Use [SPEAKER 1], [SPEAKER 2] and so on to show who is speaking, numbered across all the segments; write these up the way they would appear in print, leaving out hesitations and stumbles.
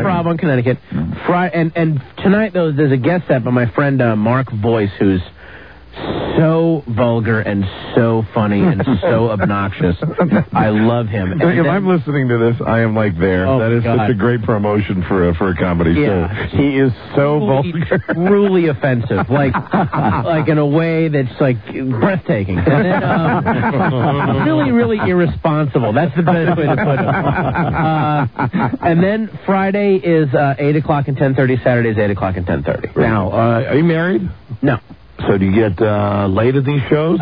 [SPEAKER 1] improv on Connecticut. And tonight, though, there's a guest set by my friend Mark Voice, who's so vulgar and so funny and so obnoxious. I love him. And
[SPEAKER 2] if I'm listening to this, I am like there. That is such a great promotion for a comedy show. He is so vulgar.
[SPEAKER 1] Truly offensive. Like in a way that's like breathtaking. And then really, really irresponsible. That's the best way to put it. And then Friday is 8 o'clock and 10:30. Saturday is 8 o'clock and 10:30.
[SPEAKER 2] Now, are you married?
[SPEAKER 1] No.
[SPEAKER 2] So do you get laid at these shows?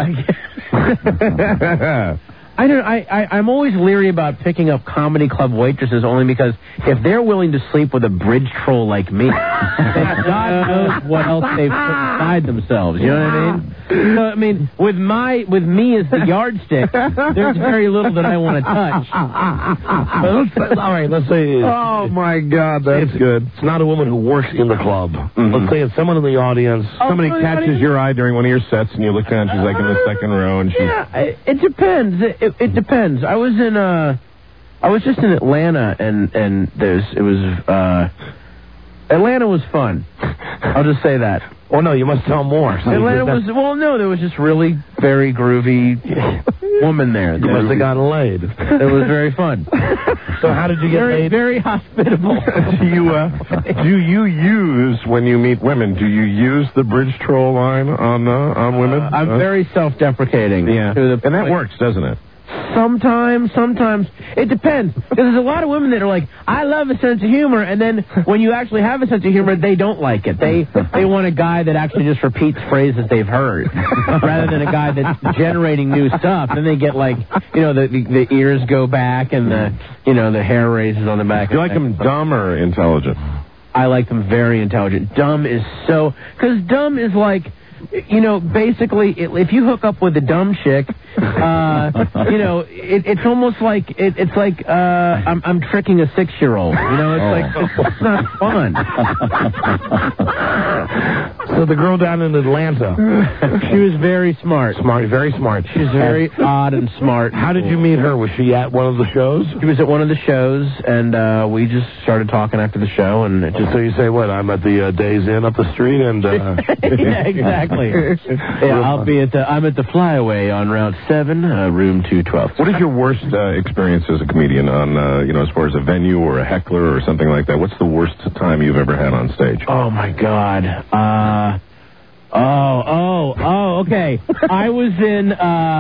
[SPEAKER 1] I'm always leery about picking up comedy club waitresses only because if they're willing to sleep with a bridge troll like me, then God knows what else they've put inside themselves. You know what I mean? So, I mean, with me as the yardstick, there's very little that I want to touch.
[SPEAKER 2] All right, let's say...
[SPEAKER 3] Oh, my God, that's good.
[SPEAKER 2] It's not a woman who works in the club.
[SPEAKER 3] Mm-hmm.
[SPEAKER 2] Let's say it's someone in the audience. Somebody catches your eye during one of your sets, and you look down, she's like in the second row, and she's...
[SPEAKER 1] Yeah, it depends. It depends. I was just in Atlanta, and Atlanta was fun. I'll just say that.
[SPEAKER 2] Oh, no, you must tell more. So
[SPEAKER 1] Atlanta there was just really very groovy woman there.
[SPEAKER 2] You must have gotten laid.
[SPEAKER 1] It was very fun.
[SPEAKER 2] So how did you get laid?
[SPEAKER 1] Very hospitable.
[SPEAKER 2] Do you use, when you meet women, do you use the bridge troll line on women?
[SPEAKER 1] I'm very self-deprecating.
[SPEAKER 2] Yeah. And that works, doesn't it?
[SPEAKER 1] Sometimes. It depends. Because there's a lot of women that are like, I love a sense of humor, and then when you actually have a sense of humor, they don't like it. They want a guy that actually just repeats phrases they've heard, rather than a guy that's generating new stuff. Then they get like, the ears go back and the hair raises on the back.
[SPEAKER 2] Do you like them dumb or intelligent?
[SPEAKER 1] I like them very intelligent. Dumb is because dumb is like... basically, if you hook up with a dumb chick, it's almost like it's like I'm tricking a 6-year-old. It's not fun.
[SPEAKER 2] So the girl down in Atlanta,
[SPEAKER 1] she was very smart.
[SPEAKER 2] Very smart.
[SPEAKER 1] She's very odd and smart.
[SPEAKER 2] How did you meet her? Was she at one of the shows?
[SPEAKER 1] She was at one of the shows, and we just started talking after the show, and
[SPEAKER 2] so you say, what? I'm at the Days Inn up the street, and
[SPEAKER 1] yeah, exactly. I'm at the Flyaway on Route 7, room 212.
[SPEAKER 2] What is your worst experience as a comedian on, as far as a venue or a heckler or something like that? What's the worst time you've ever had on stage?
[SPEAKER 1] Oh, my God. Okay. I was in,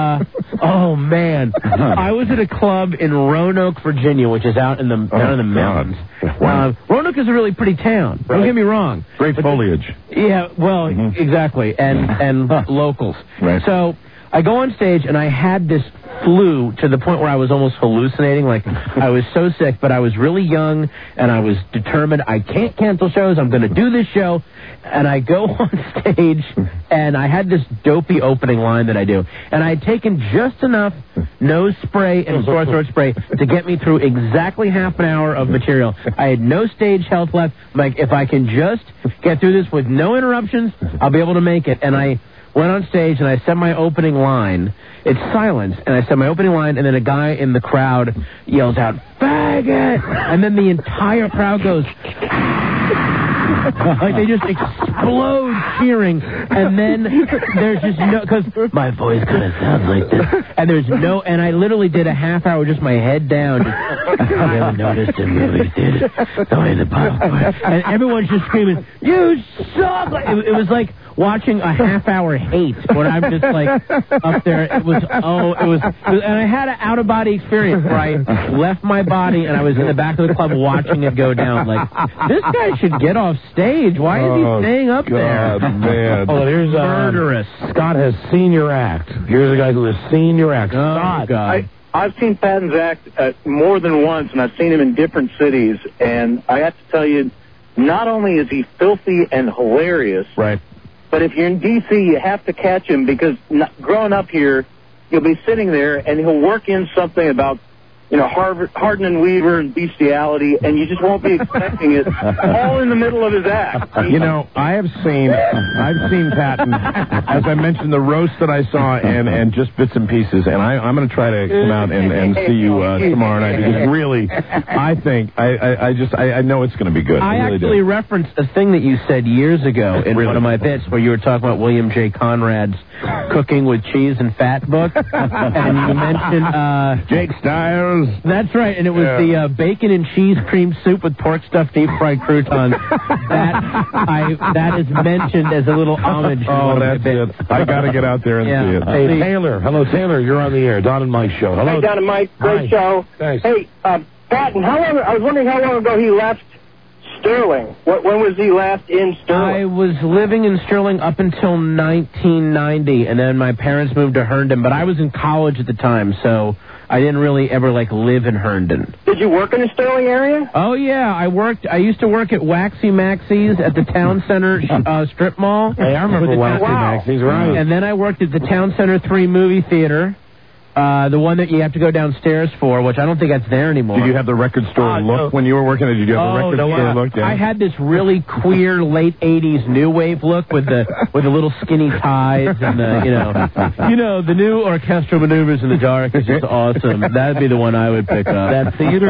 [SPEAKER 1] I was at a club in Roanoke, Virginia, which is out in the mountains.
[SPEAKER 2] Wow.
[SPEAKER 1] Roanoke is a really pretty town. Don't get me wrong.
[SPEAKER 2] Great foliage.
[SPEAKER 1] Yeah, well, exactly. And locals.
[SPEAKER 2] Right.
[SPEAKER 1] So I go on stage, and I had this flu to the point where I was almost hallucinating. Like, I was so sick, but I was really young, and I was determined, I can't cancel shows. I'm going to do this show. And I go on stage, and I had this dopey opening line that I do. And I had taken just enough nose spray and sore throat spray to get me through exactly half an hour of material. I had no stage health left. I'm like, if I can just get through this with no interruptions, I'll be able to make it. And I went on stage, and I said my opening line. It's silence, and I said my opening line, and then a guy in the crowd yells out, "Faggot!" And then the entire crowd goes, like they just explode cheering, and then there's just no, because my voice kind of sounds like this, and there's no, and I literally did a half hour just my head down. I never noticed him really did the way the popcorn, and everyone's just screaming, "You suck!" It was like watching a half hour hate when I'm just like up there. It was, and I had an out of body experience where I left my body and I was in the back of the club watching it go down. Like, this guy should get off stage. Why is he staying up there?
[SPEAKER 2] Man.
[SPEAKER 3] Oh, here's
[SPEAKER 1] murderous.
[SPEAKER 3] Scott has seen your act. Here's a guy who has seen your act.
[SPEAKER 1] Scott.
[SPEAKER 4] God. I've seen Patton's act more than once, and I've seen him in different cities. And I have to tell you, not only is he filthy and hilarious,
[SPEAKER 2] right,
[SPEAKER 4] but if you're in D.C., you have to catch him because growing up here, you'll be sitting there, and he'll work in something about Hardin and Weaver and bestiality, and you just won't be expecting it all in the middle of his act.
[SPEAKER 2] I've seen Patton, as I mentioned, the roast that I saw, and just bits and pieces, and I'm going to try to come out and see you tomorrow night, because really, I think, I know it's going to be good.
[SPEAKER 1] I actually referenced a thing that you said years ago in one of my bits where you were talking about William J. Conrad's Cooking with Cheese and Fat book, and you mentioned
[SPEAKER 2] Jake Stiles.
[SPEAKER 1] That's right, and it was the bacon and cheese cream soup with pork stuffed deep fried croutons. That is mentioned as a little homage.
[SPEAKER 2] Oh, that's it. I got to get out there and see it.
[SPEAKER 3] Hey, Taylor. Hello, Taylor. You're on the air. Don and Mike show. Hello.
[SPEAKER 5] Hey, Don and Mike. Great show.
[SPEAKER 3] Thanks.
[SPEAKER 5] Hey, Patton, I was wondering how long ago he left Sterling. When was he last in Sterling?
[SPEAKER 1] I was living in Sterling up until 1990, and then my parents moved to Herndon, but I was in college at the time, so I didn't really ever, live in Herndon.
[SPEAKER 5] Did you work in the Sterling area?
[SPEAKER 1] Oh, yeah. I used to work at Waxy Maxie's at the Town Center strip mall.
[SPEAKER 3] Hey, I remember Waxy Maxie's, right.
[SPEAKER 1] And then I worked at the Town Center 3 movie theater. The one that you have to go downstairs for, which I don't think that's there anymore.
[SPEAKER 2] Did you have the record store look when you were working? Did you have the record store look? Yeah.
[SPEAKER 1] I had this really queer late '80s new wave look with the little skinny ties and the new orchestral maneuvers in the dark is just awesome. That'd be the one I would pick up.
[SPEAKER 3] That theater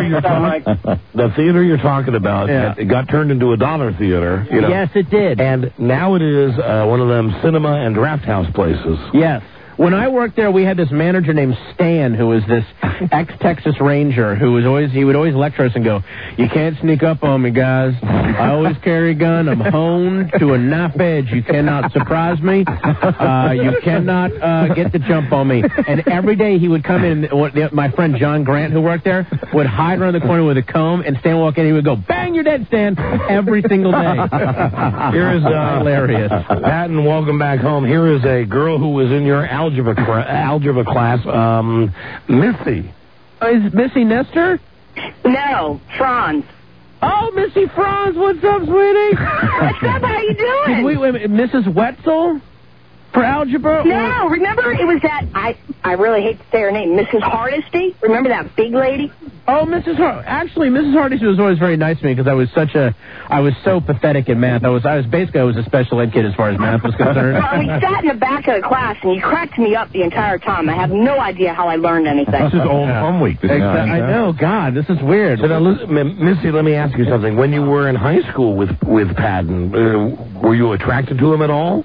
[SPEAKER 3] you're talking about, it got turned into a dollar theater.
[SPEAKER 1] Yes, it did.
[SPEAKER 3] And now it is one of them cinema and draft house places.
[SPEAKER 1] Yes. When I worked there, we had this manager named Stan, who was this ex-Texas Ranger, he would always lecture us and go, "You can't sneak up on me, guys. I always carry a gun. I'm honed to a knife edge. You cannot surprise me. You cannot get the jump on me." And every day he would come in, and my friend John Grant, who worked there, would hide around the corner with a comb, and Stan would walk in, and he would go, "Bang, you're dead, Stan," every single day.
[SPEAKER 3] Here is
[SPEAKER 1] hilarious.
[SPEAKER 3] Patton, welcome back home. Here is a girl who was in your algebra class, Missy.
[SPEAKER 1] Is Missy Nestor?
[SPEAKER 6] No, Franz.
[SPEAKER 1] Oh, Missy Franz, what's up, sweetie?
[SPEAKER 6] What's up? How you doing?
[SPEAKER 1] Wait, Mrs. Wetzel for algebra?
[SPEAKER 6] No, remember it was that, I really hate to say her name, Mrs. Hardesty? Remember that big lady?
[SPEAKER 1] Oh, Mrs. Hardesty was always very nice to me because I was so pathetic in math. I was a special ed kid as far as math was concerned.
[SPEAKER 6] Well, we sat in the back of the class and you cracked me up the entire time. I have no idea how I learned anything.
[SPEAKER 2] This is old home week.
[SPEAKER 1] I know, God, this is weird.
[SPEAKER 3] So now, Missy, let me ask you something. When you were in high school with Patton, were you attracted to him at all?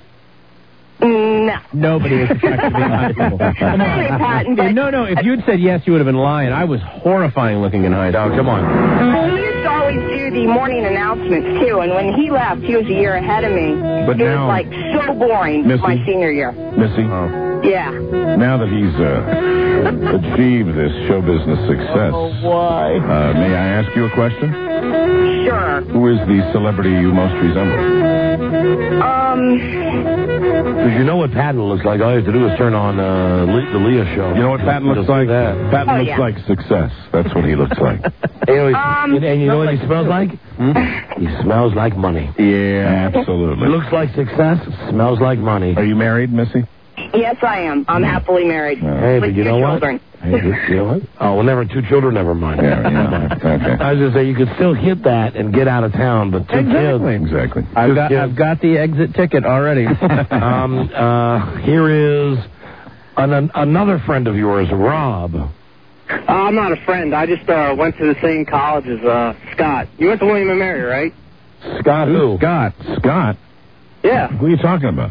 [SPEAKER 6] No.
[SPEAKER 1] Nobody was attracted to me in high school.
[SPEAKER 6] Sorry, Patton, but...
[SPEAKER 1] No, if you'd said yes, you would have been lying. I was horrifying looking in high school.
[SPEAKER 3] Come on.
[SPEAKER 6] He used to always do the morning announcements, too, and when he left, he was a year ahead of me.
[SPEAKER 2] But
[SPEAKER 6] it was, so boring my senior year.
[SPEAKER 2] Missy?
[SPEAKER 6] Yeah.
[SPEAKER 2] Now that he's achieved this show business success, may I ask you a question?
[SPEAKER 6] Sure.
[SPEAKER 2] Who is the celebrity you most resemble?
[SPEAKER 3] Because you know what Patton looks like. All you have to do is turn on the Leah show.
[SPEAKER 2] You know what Patton looks like? Patton looks like success. That's what he looks like.
[SPEAKER 3] And you know what he smells like? He smells like money.
[SPEAKER 2] Yeah, absolutely.
[SPEAKER 3] Looks like success, smells like money.
[SPEAKER 2] Are you married, Missy?
[SPEAKER 6] Yes, I am. I'm happily married.
[SPEAKER 3] Hey, but you know what?
[SPEAKER 6] Children.
[SPEAKER 3] Hey, you know what? Oh, well, never 2 children, never mind.
[SPEAKER 2] Yeah. Okay.
[SPEAKER 3] I was going to say, you could still hit that and get out of town, but 2 kids.
[SPEAKER 2] Exactly.
[SPEAKER 1] I've got the exit ticket already.
[SPEAKER 3] Here is another friend of yours, Rob.
[SPEAKER 5] I'm not a friend. I just went to the same college as Scott. You went to William & Mary, right?
[SPEAKER 2] Scott who? Scott?
[SPEAKER 5] Yeah.
[SPEAKER 2] Who are you talking about?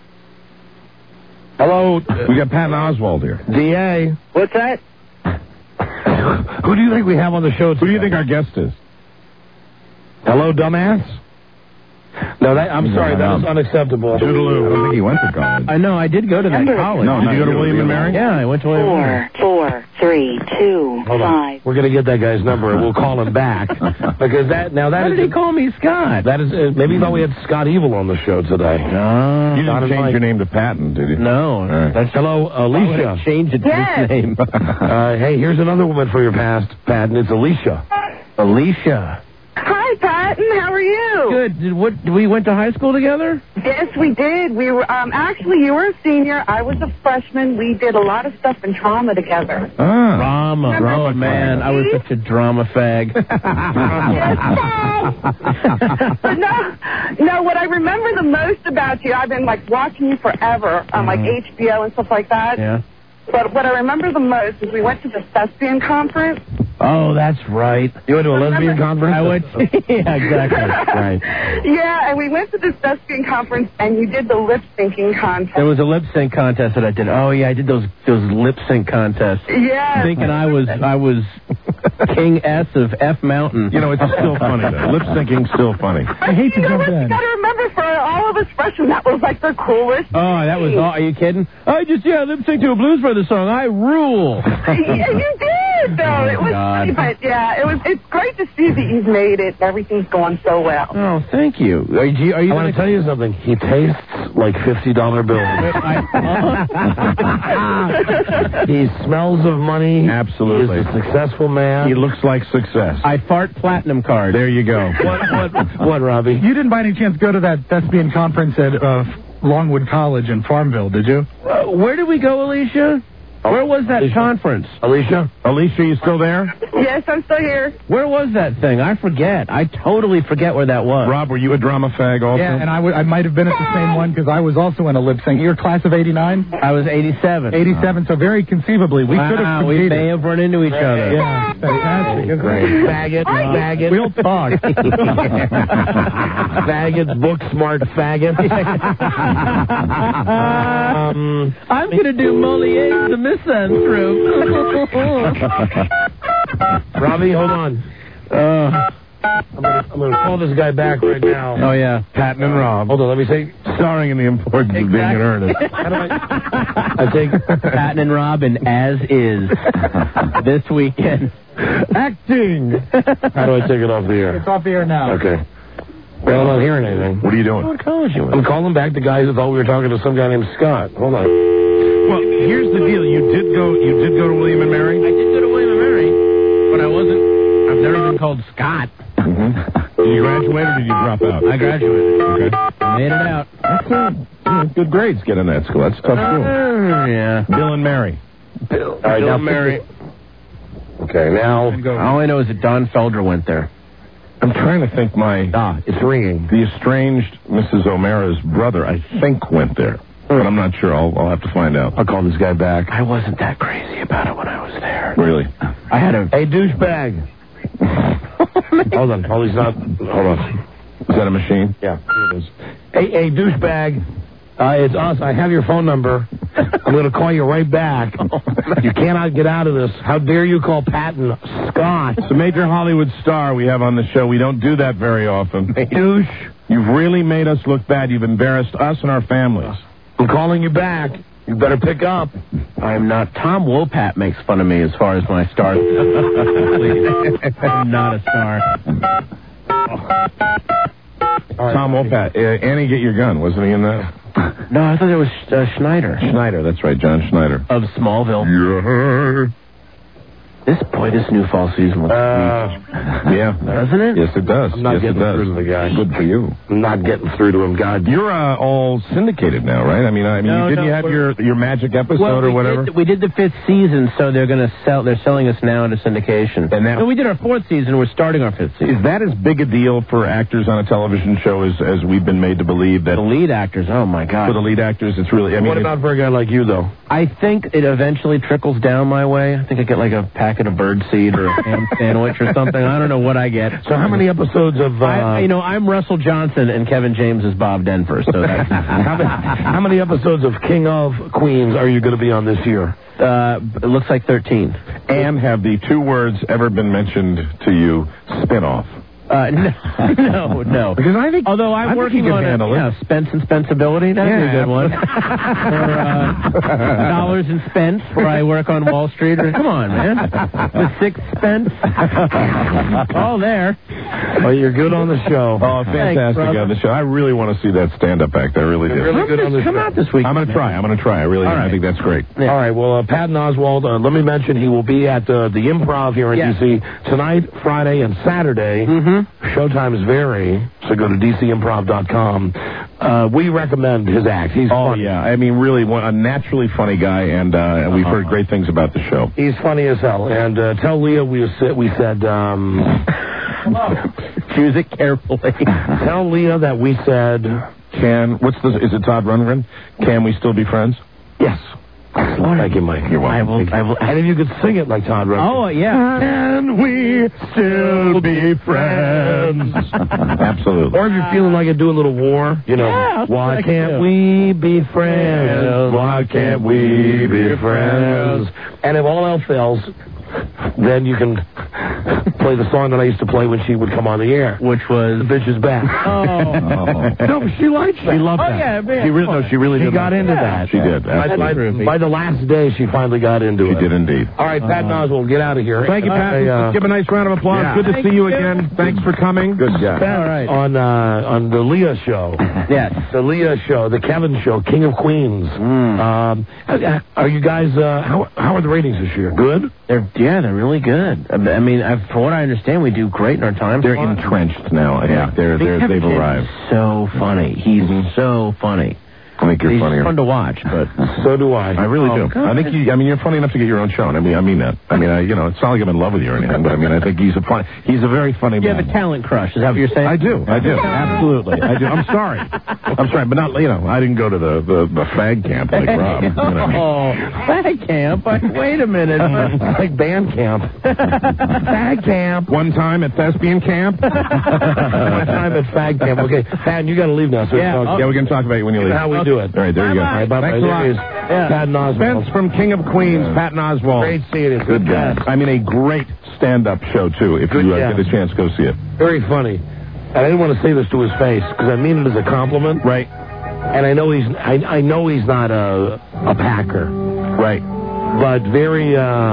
[SPEAKER 3] Hello.
[SPEAKER 2] We got Patton Oswalt here.
[SPEAKER 3] D.A.
[SPEAKER 5] What's that?
[SPEAKER 3] Who do you think we have on the show today?
[SPEAKER 2] Who do you think our guest is?
[SPEAKER 3] Hello, dumbass? No, I'm sorry, that is unacceptable.
[SPEAKER 2] Toodaloo. I don't think he went to college.
[SPEAKER 1] I know, I did go to that college.
[SPEAKER 2] No, did you go to William & Mary?
[SPEAKER 1] Yeah, I went to William & Mary.
[SPEAKER 6] 4, 3, 2, 5.
[SPEAKER 3] We're going to get that guy's number and we'll call him back. Because
[SPEAKER 1] Why did he call me Scott?
[SPEAKER 3] That is maybe he thought we had Scott Evil on the show today.
[SPEAKER 1] No.
[SPEAKER 2] You didn't change your name to Patton, did you?
[SPEAKER 1] No.
[SPEAKER 2] Right.
[SPEAKER 3] Hello, Alicia.
[SPEAKER 1] Change it to his name.
[SPEAKER 3] Hey, here's another woman for your past, Patton. It's Alicia.
[SPEAKER 1] Alicia.
[SPEAKER 6] Hi, Pat.
[SPEAKER 7] Patton. How are you?
[SPEAKER 1] Good. We went to high school together?
[SPEAKER 7] Yes, we did. We were actually, you were a senior. I was a freshman. We did a lot of stuff in drama together.
[SPEAKER 1] Drama. Oh, man. I was such a drama fag.
[SPEAKER 7] But no, what I remember the most about you, I've been, like, watching you forever on, like, HBO and stuff like that.
[SPEAKER 1] Yeah.
[SPEAKER 7] But what I remember the most is we went to the Thespian Conference.
[SPEAKER 1] Oh, that's right.
[SPEAKER 3] You went to a lesbian conference?
[SPEAKER 1] I went. Yeah, exactly. Right.
[SPEAKER 7] Yeah, and we went to the Thespian Conference, and you did the lip syncing contest.
[SPEAKER 1] There was a lip sync contest that I did. Oh yeah, I did those lip sync contests.
[SPEAKER 7] Yeah.
[SPEAKER 1] Thinking I was King S of F Mountain.
[SPEAKER 2] You know, it's still funny though. Lip syncing's still funny.
[SPEAKER 7] I hate to jump in. You got to remember, for all of us freshmen, that was like the coolest.
[SPEAKER 1] Oh, that was. Are you kidding? I just lip sync to a Blues Brothers song. I rule.
[SPEAKER 7] Yeah, you did though. It was funny, but yeah, it's great to see that you've made it. Everything's going so well.
[SPEAKER 1] Oh, thank you. Are you
[SPEAKER 3] I want to tell you something. He tastes like $50 bills. He smells of money.
[SPEAKER 2] Absolutely.
[SPEAKER 3] He's a successful man.
[SPEAKER 2] He looks like success.
[SPEAKER 1] I fart platinum card.
[SPEAKER 2] There you go.
[SPEAKER 3] What, Robbie?
[SPEAKER 8] You didn't by any chance go to that Thespian conference at Longwood College in Farmville, did you?
[SPEAKER 1] Where did we go, Alicia? Where was that conference?
[SPEAKER 2] Alicia, you still there?
[SPEAKER 7] Yes, I'm still here.
[SPEAKER 1] Where was that thing? I forget. I totally forget where that was.
[SPEAKER 2] Rob, were you a drama fag also?
[SPEAKER 8] Yeah, and I might have been at the same one because I was also in a lip sync. You're class of 89?
[SPEAKER 1] I was 87.
[SPEAKER 8] 87, so very conceivably, we could have competed.
[SPEAKER 1] We may have run into each other.
[SPEAKER 8] Yeah, fantastic.
[SPEAKER 3] Great. Faggot.
[SPEAKER 8] We'll talk.
[SPEAKER 3] Faggot, book smart faggot.
[SPEAKER 1] I'm going to do Molière's The Misanthrope.
[SPEAKER 3] Robbie, hold on. I'm gonna call this guy back right now.
[SPEAKER 1] Oh, yeah.
[SPEAKER 2] Patton and Rob.
[SPEAKER 3] Hold on, let me say.
[SPEAKER 2] Starring in the importance of being in earnest.
[SPEAKER 3] How do I take
[SPEAKER 1] Patton and Rob in As Is this weekend.
[SPEAKER 2] Acting.
[SPEAKER 3] How do I take it off the air?
[SPEAKER 8] It's off the air now.
[SPEAKER 3] Okay. Well, I'm not hearing anything.
[SPEAKER 2] What are you doing?
[SPEAKER 1] What college you in?
[SPEAKER 3] I'm calling back the guys that thought we were talking to some guy named Scott. Hold on.
[SPEAKER 2] Well, here's the deal. You did go to William and Mary?
[SPEAKER 1] I did go to William and Mary, but I've never been called Scott.
[SPEAKER 2] Did you graduate or did you drop out?
[SPEAKER 1] I graduated.
[SPEAKER 2] Okay.
[SPEAKER 1] Made it out.
[SPEAKER 2] That's good. Good grades get in that school. That's a tough school.
[SPEAKER 1] Yeah.
[SPEAKER 2] Bill and Mary.
[SPEAKER 3] All right,
[SPEAKER 1] Bill
[SPEAKER 3] now
[SPEAKER 1] and Mary.
[SPEAKER 3] Okay, now.
[SPEAKER 1] All I know is that Don Felder went there.
[SPEAKER 2] I'm trying to think
[SPEAKER 3] it's ringing.
[SPEAKER 2] The estranged Mrs. O'Mara's brother, I think, went there. But I'm not sure. I'll have to find out.
[SPEAKER 3] I'll call this guy back.
[SPEAKER 1] I wasn't that crazy about it when I was there.
[SPEAKER 2] Really?
[SPEAKER 1] I had a...
[SPEAKER 3] Hey, douchebag. Hold on. Hold on.
[SPEAKER 2] Is that a machine?
[SPEAKER 3] Yeah, here it is. Hey, douchebag. It's us. I have your phone number. I'm going to call you right back. You cannot get out of this. How dare you call Patton Scott?
[SPEAKER 2] It's a major Hollywood star we have on the show. We don't do that very often.
[SPEAKER 3] Douche.
[SPEAKER 2] You've really made us look bad. You've embarrassed us and our families.
[SPEAKER 3] I'm calling you back. You better pick up.
[SPEAKER 1] I'm not. Tom Wopat makes fun of me as far as my star. I'm not a star.
[SPEAKER 2] Tom Wopat. Annie, get your gun. Wasn't he in that?
[SPEAKER 1] No, I thought it was Schneider.
[SPEAKER 2] Schneider, that's right, John Schneider.
[SPEAKER 1] Of Smallville.
[SPEAKER 2] Yeah.
[SPEAKER 1] This new fall season looks sweet.
[SPEAKER 2] Yeah.
[SPEAKER 1] Doesn't it?
[SPEAKER 2] Yes, it does.
[SPEAKER 3] I'm not getting through to the guy.
[SPEAKER 2] Good for you.
[SPEAKER 3] I'm not getting through to him, God.
[SPEAKER 2] You're all syndicated now, right? I mean, didn't you have your magic episode or whatever?
[SPEAKER 1] We did the 5th season, so they're selling us now into syndication. And we did our 4th season. We're starting our 5th season.
[SPEAKER 2] Is that as big a deal for actors on a television show as we've been made to believe? That
[SPEAKER 1] the lead actors, oh my God.
[SPEAKER 2] For the lead actors, it's really...
[SPEAKER 3] what about for a guy like you, though?
[SPEAKER 1] I think it eventually trickles down my way. I think I get like a packet of birdseed or a ham sandwich or something. I don't know what I get.
[SPEAKER 3] So how many episodes of...
[SPEAKER 1] I'm Russell Johnson and Kevin James is Bob Denver. So that's...
[SPEAKER 3] how many episodes of King of Queens are you going to be on this year?
[SPEAKER 1] It looks like 13.
[SPEAKER 2] And have the 2 words ever been mentioned to you, spin-off?
[SPEAKER 1] No.
[SPEAKER 2] Because I think...
[SPEAKER 1] Although I'm working on Spence and Spensibility. That'd be a good one. Or Dollars and Spence, where I work on Wall Street. Come on, man. The 6th Spence. All there.
[SPEAKER 3] Well, you're good on the show.
[SPEAKER 2] Oh, fantastic on the show. I really want to see that stand-up act. I really do.
[SPEAKER 3] Really good on the show.
[SPEAKER 1] Come out this week.
[SPEAKER 2] I'm going to try. I really am. I think that's great.
[SPEAKER 3] Yeah. All right. Well, Patton Oswalt, let me mention he will be at the Improv here in D.C. tonight, Friday, and Saturday.
[SPEAKER 1] Mm-hmm.
[SPEAKER 3] Showtimes vary, so go to dcimprov.com. We recommend his act. He's funny.
[SPEAKER 2] Yeah. I mean, really, a naturally funny guy, and we've heard great things about the show.
[SPEAKER 3] He's funny as hell. And tell Leah we said...
[SPEAKER 1] choose it carefully.
[SPEAKER 3] Tell Leah that we said...
[SPEAKER 2] Is it Todd Rundgren? Can we still be friends?
[SPEAKER 3] Yes. Excellent. Thank you, Mike.
[SPEAKER 1] You're welcome. I will.
[SPEAKER 3] And if you could sing it like Todd Rundgren.
[SPEAKER 1] Oh, yeah.
[SPEAKER 2] Can we still be friends? Absolutely.
[SPEAKER 3] Or if you're feeling like do a little war,
[SPEAKER 1] Yeah,
[SPEAKER 3] why can't we be friends? Why can't we be friends? And if all else fails, then you can play the song that I used to play when she would come on the air.
[SPEAKER 1] Which was?
[SPEAKER 3] The Bitch is Back. No, but she liked that.
[SPEAKER 2] She loved that.
[SPEAKER 1] Yeah, man.
[SPEAKER 2] She really
[SPEAKER 3] She
[SPEAKER 2] did.
[SPEAKER 3] got into that.
[SPEAKER 2] She did.
[SPEAKER 3] By the last day, she finally got into it.
[SPEAKER 2] She did indeed.
[SPEAKER 3] All right, Pat Oswald, get out of here.
[SPEAKER 2] Thank you, Pat. Let's give a nice round of applause.
[SPEAKER 3] Yeah.
[SPEAKER 2] Good to see you again. Thanks for coming. Good job.
[SPEAKER 1] All right.
[SPEAKER 3] On the Leah show.
[SPEAKER 1] Yes.
[SPEAKER 3] The Leah show, the Kevin show, King of Queens. Are you guys, how are the ratings this year? Good?
[SPEAKER 1] They're really good. I mean, from what I understand, we do great in our time.
[SPEAKER 2] They're entrenched now. I think they've arrived.
[SPEAKER 1] So funny. He's so funny.
[SPEAKER 2] I think you're funnier.
[SPEAKER 1] He's fun to watch, but
[SPEAKER 3] so do I.
[SPEAKER 2] I really do.
[SPEAKER 1] God.
[SPEAKER 2] I think you're funny enough to get your own show. And I mean that. I mean, it's not like I'm in love with you or anything, but I mean, I think he's a very funny man.
[SPEAKER 1] you have a talent crush. Is that what you're saying?
[SPEAKER 2] I do. Absolutely. I do. I'm sorry, but not. I didn't go to the fag camp like Rob.
[SPEAKER 1] Oh, fag camp? Wait a minute.
[SPEAKER 3] Like band camp. Fag camp.
[SPEAKER 2] One time at thespian camp.
[SPEAKER 3] One time at fag camp. Okay, Pat, you got to leave now. So
[SPEAKER 2] Yeah, we're going to talk about you when you leave.
[SPEAKER 3] How we do it.
[SPEAKER 2] All right, there you go.
[SPEAKER 3] All right, bye-bye.
[SPEAKER 2] Thanks a lot.
[SPEAKER 3] There is Patton Oswalt.
[SPEAKER 2] Spence from King of Queens, Patton Oswalt.
[SPEAKER 3] Great seeing you.
[SPEAKER 2] Good guy. I mean, a great stand-up show, too. If you get a chance, go see it.
[SPEAKER 3] Very funny. And I didn't want to say this to his face, because I mean it as a compliment.
[SPEAKER 2] Right.
[SPEAKER 3] And I know he's not a Packer.
[SPEAKER 2] Right.
[SPEAKER 3] But very,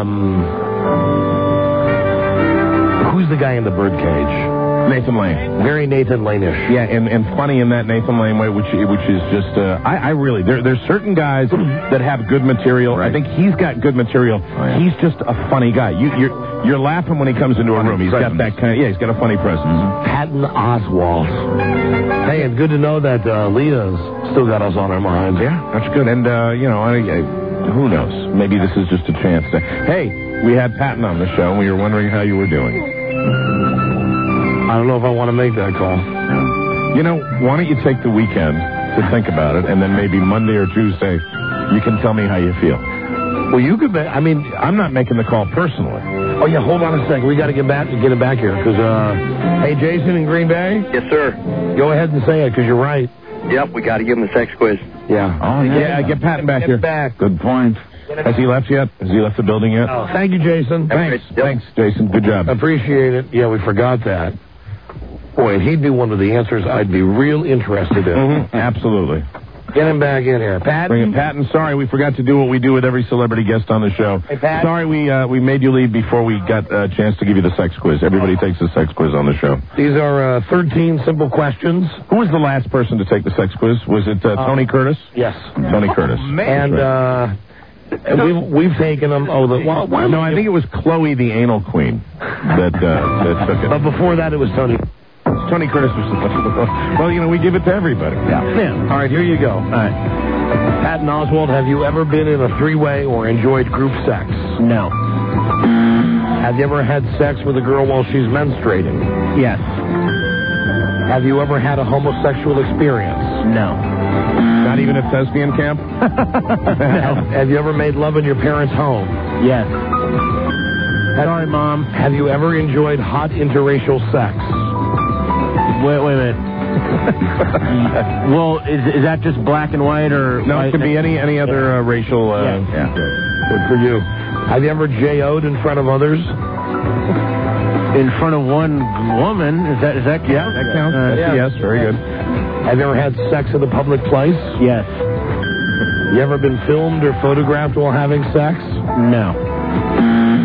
[SPEAKER 3] who's the guy in the birdcage?
[SPEAKER 2] Nathan Lane.
[SPEAKER 3] Very Nathan Lane-ish.
[SPEAKER 2] Yeah, and funny in that Nathan Lane way, which is just, I really, there's certain guys that have good material. Right. I think he's got good material. Oh, yeah. He's just a funny guy. You're laughing when he comes into a room. He's got that he's got a funny presence.
[SPEAKER 3] Patton Oswalt. Hey, and good to know that Leah's still got us on our minds.
[SPEAKER 2] Yeah, that's good. And, who knows? Maybe this is just a chance to, hey, we had Patton on the show, and we were wondering how you were doing.
[SPEAKER 3] I don't know if I want to make that call.
[SPEAKER 2] Why don't you take the weekend to think about it, and then maybe Monday or Tuesday you can tell me how you feel.
[SPEAKER 3] Well, you could.
[SPEAKER 2] I'm not making the call personally.
[SPEAKER 3] Oh yeah, hold on a second. We got to get it back here because. Hey, Jason in Green Bay.
[SPEAKER 5] Yes, sir.
[SPEAKER 3] Go ahead and say it because you're right.
[SPEAKER 5] Yep, we got to give him the sex quiz.
[SPEAKER 3] Yeah.
[SPEAKER 2] Oh yeah. Get Patton back here.
[SPEAKER 3] Back.
[SPEAKER 2] Good point. Has he left yet? Has he left the building yet?
[SPEAKER 3] Oh, thank you, Jason.
[SPEAKER 2] Thanks, Jason. Good job.
[SPEAKER 3] Appreciate it. Yeah, we forgot that. Boy, if he'd be one of the answers, I'd be real interested in.
[SPEAKER 2] Absolutely.
[SPEAKER 3] Get him back in here. Patton?
[SPEAKER 2] Bring him. Patton, sorry, we forgot to do what we do with every celebrity guest on the show.
[SPEAKER 3] Hey, Pat.
[SPEAKER 2] Sorry we made you leave before we got a chance to give you the sex quiz. Everybody takes the sex quiz on the show.
[SPEAKER 3] These are 13 simple questions.
[SPEAKER 2] Who was the last person to take the sex quiz? Was it Tony Curtis?
[SPEAKER 3] Yes.
[SPEAKER 2] Tony Curtis.
[SPEAKER 3] And we've taken them.
[SPEAKER 2] No, I think it was Chloe, the anal queen, that took it.
[SPEAKER 3] But before that, it was Tony.
[SPEAKER 2] Tony Curtis was well, we give it to everybody.
[SPEAKER 3] Yeah. All right, here you go. All right. Patton Oswalt, have you ever been in a three-way or enjoyed group sex?
[SPEAKER 1] No.
[SPEAKER 3] Have you ever had sex with a girl while she's menstruating?
[SPEAKER 1] Yes.
[SPEAKER 3] Have you ever had a homosexual experience?
[SPEAKER 1] No.
[SPEAKER 2] Not even at thespian camp?
[SPEAKER 1] No.
[SPEAKER 3] Have you ever made love in your parents' home?
[SPEAKER 1] Yes. Sorry, Mom.
[SPEAKER 3] Have you ever enjoyed hot interracial sex?
[SPEAKER 1] Wait a minute. Well, is that just black and white or?
[SPEAKER 2] No, it can be any other racial.
[SPEAKER 3] Yeah. Good for you. Have you ever J.O.'d in front of others?
[SPEAKER 1] In front of one woman? Is that?
[SPEAKER 2] Yeah, that counts. Yes, very good.
[SPEAKER 3] Have you ever had sex in a public place?
[SPEAKER 1] Yes.
[SPEAKER 3] You ever been filmed or photographed while having sex?
[SPEAKER 1] No.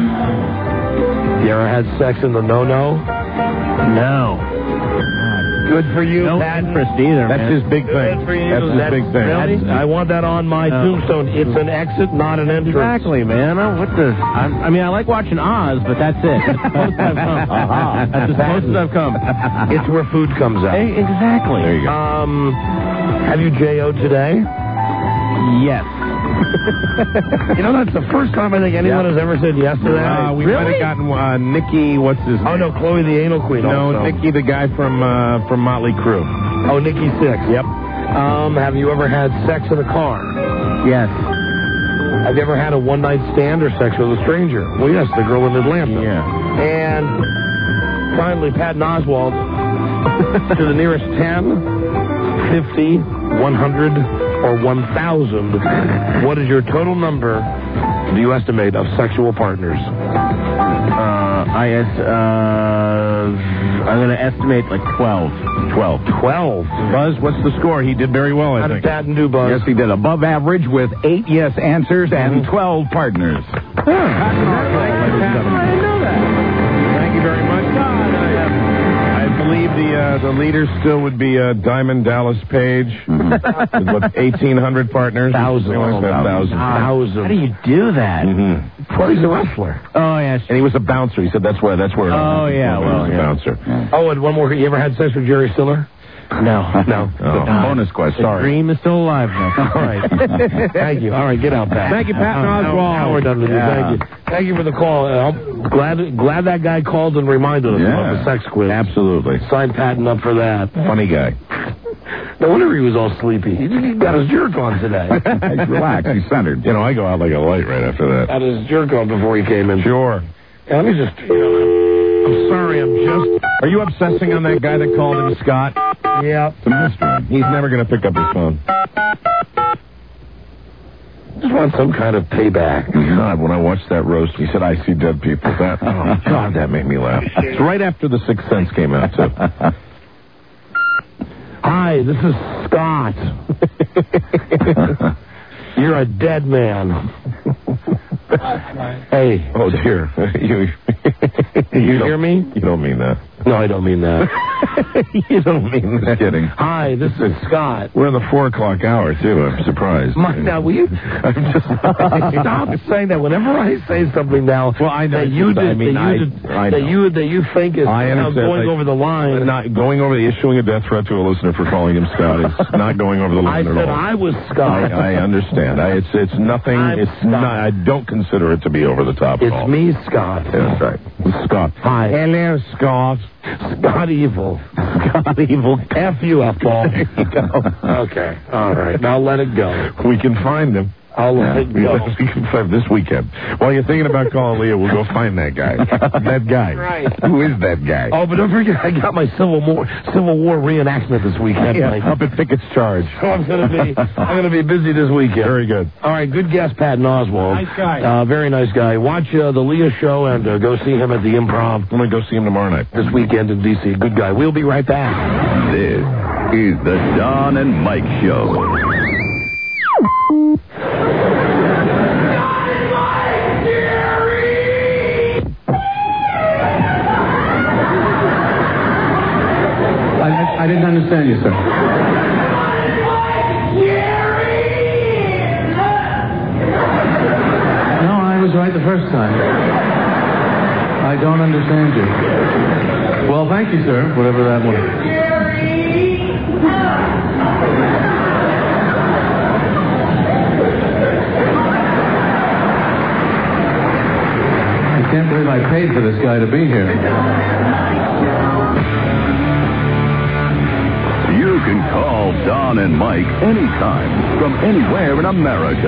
[SPEAKER 3] You ever had sex in the no-no?
[SPEAKER 1] No.
[SPEAKER 3] Good for you,
[SPEAKER 1] No
[SPEAKER 3] Pat.
[SPEAKER 1] interest either,
[SPEAKER 2] That's
[SPEAKER 1] man.
[SPEAKER 2] his big thing.
[SPEAKER 3] Good for you.
[SPEAKER 2] That's his big thing.
[SPEAKER 3] Really? I want that on my tombstone. It's an exit, not an entrance.
[SPEAKER 1] Exactly, man. I mean, I like watching Oz, but that's it. That's the closest I've come. That's as close as I've come.
[SPEAKER 3] It's where food comes out.
[SPEAKER 1] Hey, exactly.
[SPEAKER 2] There you go.
[SPEAKER 3] Have you J.O.'d today?
[SPEAKER 1] Yes.
[SPEAKER 3] You know, that's the first time I think anyone has ever said yes to that.
[SPEAKER 2] We might have gotten Nikki, what's his name?
[SPEAKER 3] Oh, no, Chloe the Anal Queen
[SPEAKER 2] No,
[SPEAKER 3] also.
[SPEAKER 2] Nikki, the guy from Motley Crue.
[SPEAKER 3] Oh, Nikki Sixx.
[SPEAKER 2] Yep.
[SPEAKER 3] Have you ever had sex in a car?
[SPEAKER 1] Yes.
[SPEAKER 3] Have you ever had a one-night stand or sex with a stranger? Well, yes, the girl in Atlanta.
[SPEAKER 2] Yeah.
[SPEAKER 3] And finally, Patton Oswalt, to the nearest 10, 50, 100, or 1,000, what is your total number, do you estimate, of sexual partners?
[SPEAKER 1] I'm going to estimate like 12.
[SPEAKER 2] 12. Buzz, what's the score? He did very well, I
[SPEAKER 3] How
[SPEAKER 2] think.
[SPEAKER 3] did Patton do, Buzz?
[SPEAKER 9] Yes, he did. Above average with 8 yes answers and 12 partners.
[SPEAKER 2] I know that. Thank you very much. I believe the leader still would be Diamond Dallas Page with 1,800 partners.
[SPEAKER 3] 1,000.
[SPEAKER 1] How do you do that?
[SPEAKER 3] Well, he's a wrestler.
[SPEAKER 1] Oh, yes.
[SPEAKER 2] And he was a bouncer. He said that's where.
[SPEAKER 1] Oh, yeah,
[SPEAKER 2] he was a bouncer.
[SPEAKER 3] Oh, and one more. You ever had sex with Jerry Stiller?
[SPEAKER 1] No.
[SPEAKER 9] Bonus question.
[SPEAKER 1] The dream is still alive now.
[SPEAKER 3] All right. Thank you. All right, get out, Pat.
[SPEAKER 2] Thank you, Patton Oswalt.
[SPEAKER 3] Now we're done with you. Thank you. Thank you for the call. I'm glad that guy called and reminded us about the sex quiz.
[SPEAKER 2] Absolutely.
[SPEAKER 3] Sign Patton up for that.
[SPEAKER 2] Funny guy.
[SPEAKER 3] No wonder he was all sleepy. He got his jerk on today.
[SPEAKER 9] Relax. He's centered.
[SPEAKER 2] You know, I go out like a light right after that.
[SPEAKER 3] Got his jerk on before he came in.
[SPEAKER 2] Sure.
[SPEAKER 3] Yeah, let me just,
[SPEAKER 2] I'm sorry, Are you obsessing on that guy that called him Scott?
[SPEAKER 3] Yeah.
[SPEAKER 2] It's a mystery. He's never going to pick up his phone.
[SPEAKER 3] Just want some kind of payback.
[SPEAKER 2] God, when I watched that roast, he said, I see dead people. Oh, God, that made me laugh. It's right after The Sixth Sense came out, too.
[SPEAKER 3] Hi, this is Scott. You're a dead man. Hey.
[SPEAKER 2] Oh, dear.
[SPEAKER 3] You hear me?
[SPEAKER 2] You don't mean that.
[SPEAKER 3] No, I don't mean that.
[SPEAKER 2] You don't mean that.
[SPEAKER 9] Kidding.
[SPEAKER 3] Hi, this is Scott.
[SPEAKER 2] We're in the 4 o'clock hour, too. I'm surprised.
[SPEAKER 3] Now, will you stop saying that? Whenever I say something now,
[SPEAKER 2] well, I know
[SPEAKER 3] that you think is going over the line.
[SPEAKER 2] Not going over the issuing a death threat to a listener for calling him Scott. It's not going over the line at all.
[SPEAKER 3] I said I was Scott.
[SPEAKER 2] I understand. It's nothing. I don't consider it to be over the top at all.
[SPEAKER 3] It's me, Scott.
[SPEAKER 2] Yeah, that's right. Scott.
[SPEAKER 3] Hi.
[SPEAKER 2] Hello, Scott.
[SPEAKER 3] Scott Evil.
[SPEAKER 2] Scott Evil.
[SPEAKER 3] F you up, Paul. Okay. All right. Now let it go.
[SPEAKER 2] We can find him.
[SPEAKER 3] I'll let it go.
[SPEAKER 2] We can find this weekend. While you're thinking about calling Leah, we'll go find that guy. That guy.
[SPEAKER 3] Right.
[SPEAKER 2] Who is that guy?
[SPEAKER 3] Oh, but don't forget, I got my Civil War reenactment this weekend.
[SPEAKER 2] Yeah, up at Pickett's Charge.
[SPEAKER 3] So I'm gonna be busy this weekend.
[SPEAKER 2] Very good.
[SPEAKER 3] All right, good guest, Patton Oswalt.
[SPEAKER 8] Nice guy.
[SPEAKER 3] Very nice guy. Watch the Leah show and go see him at the Improv.
[SPEAKER 2] I'm going to go see him tomorrow night.
[SPEAKER 3] This weekend in D.C. Good guy. We'll be right back.
[SPEAKER 10] This is the Don and Mike Show.
[SPEAKER 9] I didn't understand you, sir. No, I was right the first time. I don't understand you. Well, thank you, sir, whatever that was. I can't believe I paid for this guy to be here.
[SPEAKER 10] You can call Don and Mike anytime from anywhere in America.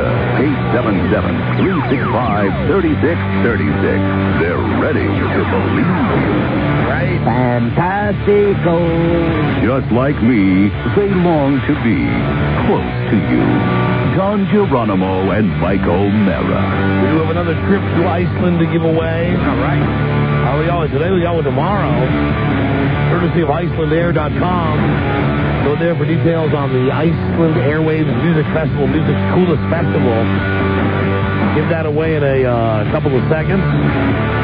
[SPEAKER 10] 877-365-3636. They're ready to believe you.
[SPEAKER 3] Right.
[SPEAKER 1] Fantastico.
[SPEAKER 10] Just like me, they long to be close to you. Don Geronimo and Mike O'Mara.
[SPEAKER 3] We do have another trip to Iceland to give away. All right. How are we going? Today we go tomorrow. Courtesy of IcelandAir.com. Go there for details on the Iceland Airwaves Music Festival, music's coolest festival. Give that away in a couple of seconds.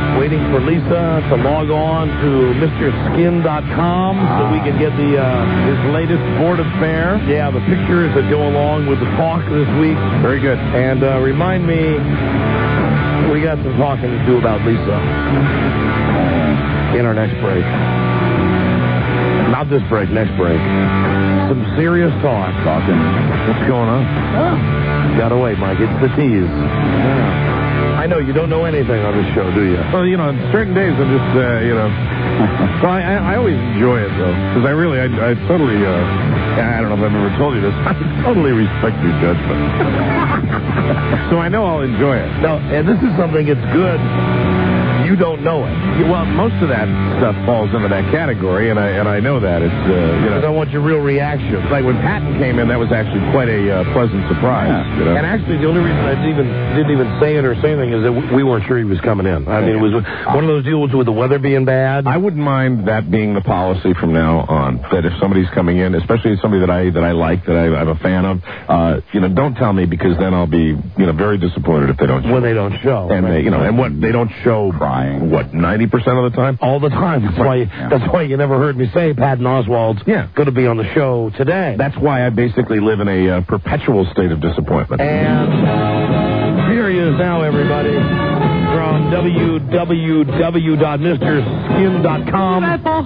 [SPEAKER 3] waiting for Lisa to log on to MrSkin.com so we can get his latest board of fare. Yeah, the pictures that go along with the talk this week.
[SPEAKER 2] Very good.
[SPEAKER 3] And remind me, we got some talking to do about Lisa in our next break. Not this break, next break. Some serious talk.
[SPEAKER 2] Talking. What's going on?
[SPEAKER 3] Oh. Gotta wait, Mike. It's the tease. Yeah. I know you don't know anything on this show, do you?
[SPEAKER 2] Well, on certain days I'm just, So I always enjoy it, though, because I totally, I don't know if I've ever told you this, I totally respect your judgment. So I know I'll enjoy it.
[SPEAKER 3] No, and this is something that's good. You don't know it.
[SPEAKER 2] Well, most of that stuff falls into that category, and I know that. It's,
[SPEAKER 3] I don't want your real reaction.
[SPEAKER 2] Like when Patton came in, that was actually quite a pleasant surprise.
[SPEAKER 3] Yeah. And actually, the only reason I didn't even say it or say anything is that we weren't sure he was coming in. I mean, it was one of those deals with the weather being bad.
[SPEAKER 2] I wouldn't mind that being the policy from now on, that if somebody's coming in, especially somebody that I like, that I'm a fan of, don't tell me, because then I'll be, very disappointed if they don't show.
[SPEAKER 3] When they don't show.
[SPEAKER 2] And
[SPEAKER 3] right.
[SPEAKER 2] And what they don't show, what, 90% of the time?
[SPEAKER 3] All the time. That's why you never heard me say Patton Oswalt's going to be on the show today.
[SPEAKER 2] That's why I basically live in a perpetual state of disappointment.
[SPEAKER 3] And here he is now, everybody, from www.mrskin.com.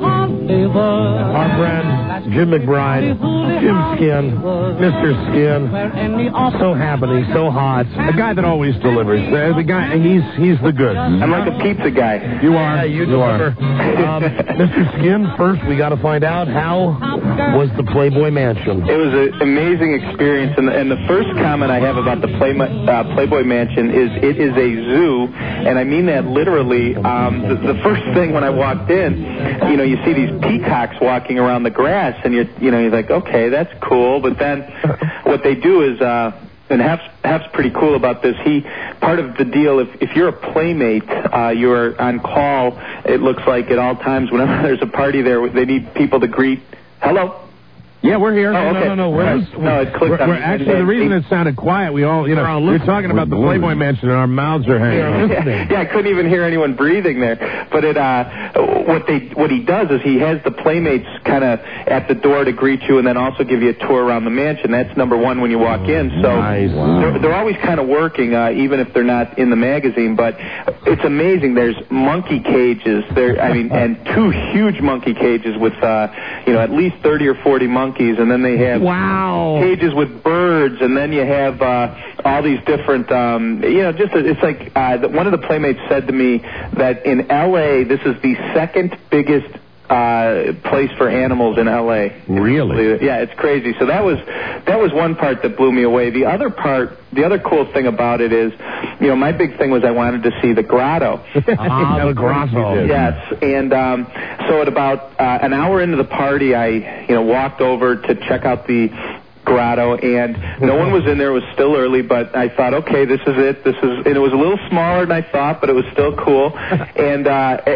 [SPEAKER 3] Our friend Jim McBride, Jim Skin, Mr. Skin. So happy, so hot.
[SPEAKER 2] The guy that always delivers. The guy, he's the good.
[SPEAKER 5] I'm like a pizza guy.
[SPEAKER 2] You are.
[SPEAKER 3] Yeah, you deliver. Mr. Skin, first we got to find out, how was the Playboy Mansion?
[SPEAKER 5] It was an amazing experience, and the first comment I have about the Playboy Mansion is it is a zoo, and I mean that literally. The first thing when I walked in, you see these peacocks walking around the grass, and you're like, okay, that's cool, but then what they do is, and Hef's pretty cool about this. Part of the deal, if you're a playmate, you're on call, it looks like at all times, whenever there's a party there, they need people to greet. Hello?
[SPEAKER 2] Yeah, we're here.
[SPEAKER 3] Oh, okay. No,
[SPEAKER 5] it clicked on me.
[SPEAKER 2] Actually, the reason it sounded quiet, we all, we're talking about the Playboy Mansion, and our mouths are hanging.
[SPEAKER 5] Yeah, I couldn't even hear anyone breathing there. But what he does is he has the playmates kind of at the door to greet you, and then also give you a tour around the mansion. That's number one when you walk in. So
[SPEAKER 3] nice.
[SPEAKER 5] They're always kind of working, even if they're not in the magazine. But it's amazing. There's monkey cages there. And two huge monkey cages with at least 30 or 40 monkeys. And then they have cages with birds, and then you have all these different, it's like one of the playmates said to me that in L.A., this is the second biggest place for animals in L.A.
[SPEAKER 2] Really?
[SPEAKER 5] Yeah, it's crazy. So that was one part that blew me away. The other cool thing about it is, my big thing was I wanted to see the grotto.
[SPEAKER 3] The grotto.
[SPEAKER 5] Yes, and so at about an hour into the party, I walked over to check out the grotto, and no one was in there. It was still early, but I thought, okay, this is it. And it was a little smaller than I thought, but it was still cool. And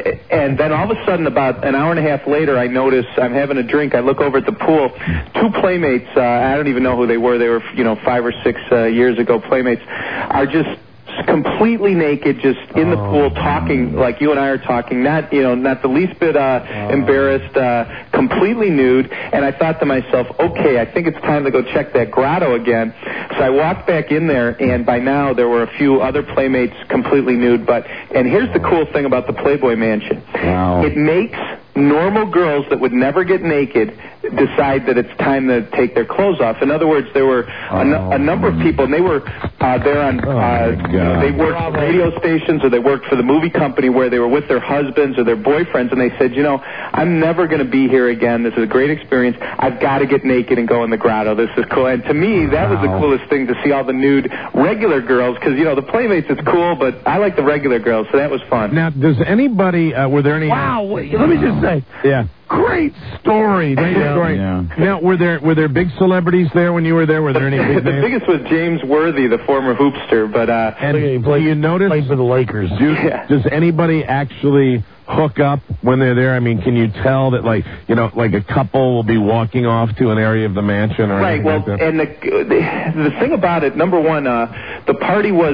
[SPEAKER 5] then all of a sudden, about an hour and a half later, I notice I'm having a drink. I look over at the pool. Two playmates, I don't even know who they were. They were, 5 or 6 years ago, playmates, are just completely naked, just in the pool, talking like you and I are talking, not the least bit embarrassed, completely nude. And I thought to myself, okay, I think it's time to go check that grotto again. So I walked back in there, and by now there were a few other playmates completely nude. And here's the cool thing about the Playboy Mansion.
[SPEAKER 2] Wow.
[SPEAKER 5] It makes normal girls that would never get naked decide that it's time to take their clothes off. In other words, there were a number of people, and they were there on, they worked for radio stations, or they worked for the movie company where they were with their husbands or their boyfriends, and they said, I'm never going to be here again. This is a great experience. I've got to get naked and go in the grotto. This is cool. And to me, that was the coolest thing, to see all the nude regular girls, because, the Playmates is cool, but I like the regular girls, so that was fun.
[SPEAKER 2] Now, does anybody, were there any...
[SPEAKER 3] Wow, let me just say...
[SPEAKER 2] Yeah.
[SPEAKER 3] Great story.
[SPEAKER 2] Great story. Yeah. Now, were there big celebrities there when you were there? Were there any big names?
[SPEAKER 5] The biggest was James Worthy, the former hoopster, but...
[SPEAKER 2] you notice...
[SPEAKER 3] Played for the Lakers.
[SPEAKER 2] Does anybody actually hook up when they're there? I mean, can you tell that, like a couple will be walking off to an area of the mansion or
[SPEAKER 5] right? Well,
[SPEAKER 2] like that?
[SPEAKER 5] And the thing about it, number one, the party was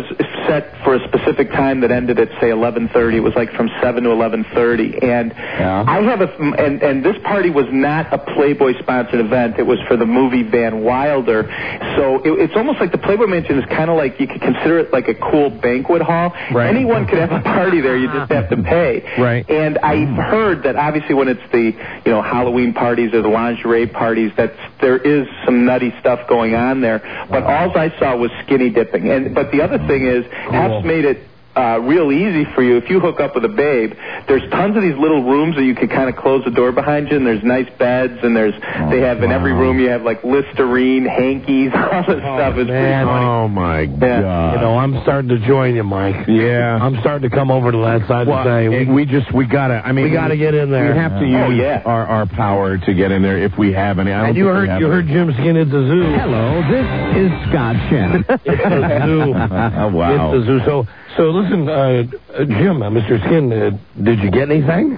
[SPEAKER 5] set for a specific time that ended at, say, 11:30. It was like from 7 to 11:30. And I have and this party was not a Playboy-sponsored event. It was for the movie Van Wilder. So it's almost like the Playboy Mansion is kind of like, you could consider it like a cool banquet hall. Right. Anyone could have a party there. You just have to pay. Right. And I've heard that obviously when it's the, Halloween parties or the lingerie parties, that there is some nutty stuff going on there. But all I saw was skinny dipping. But the other thing is, Hef's made it real easy for you. If you hook up with a babe, there's tons of these little rooms that you can kind of close the door behind you, and there's nice beds, and they have in every room, you have like Listerine, hankies, all this stuff. It's pretty funny.
[SPEAKER 2] Oh my God.
[SPEAKER 3] I'm starting to join you, Mike.
[SPEAKER 2] Yeah.
[SPEAKER 3] I'm starting to come over to that side and say, we gotta get in there.
[SPEAKER 2] We have to use our power to get in there if we have any.
[SPEAKER 3] And you heard Jim Skin at the zoo.
[SPEAKER 11] Hello, this is Scott Shannon.
[SPEAKER 3] It's the zoo.
[SPEAKER 2] Wow.
[SPEAKER 3] It's the zoo. So listen, Jim, Mr. Skin, did you get anything?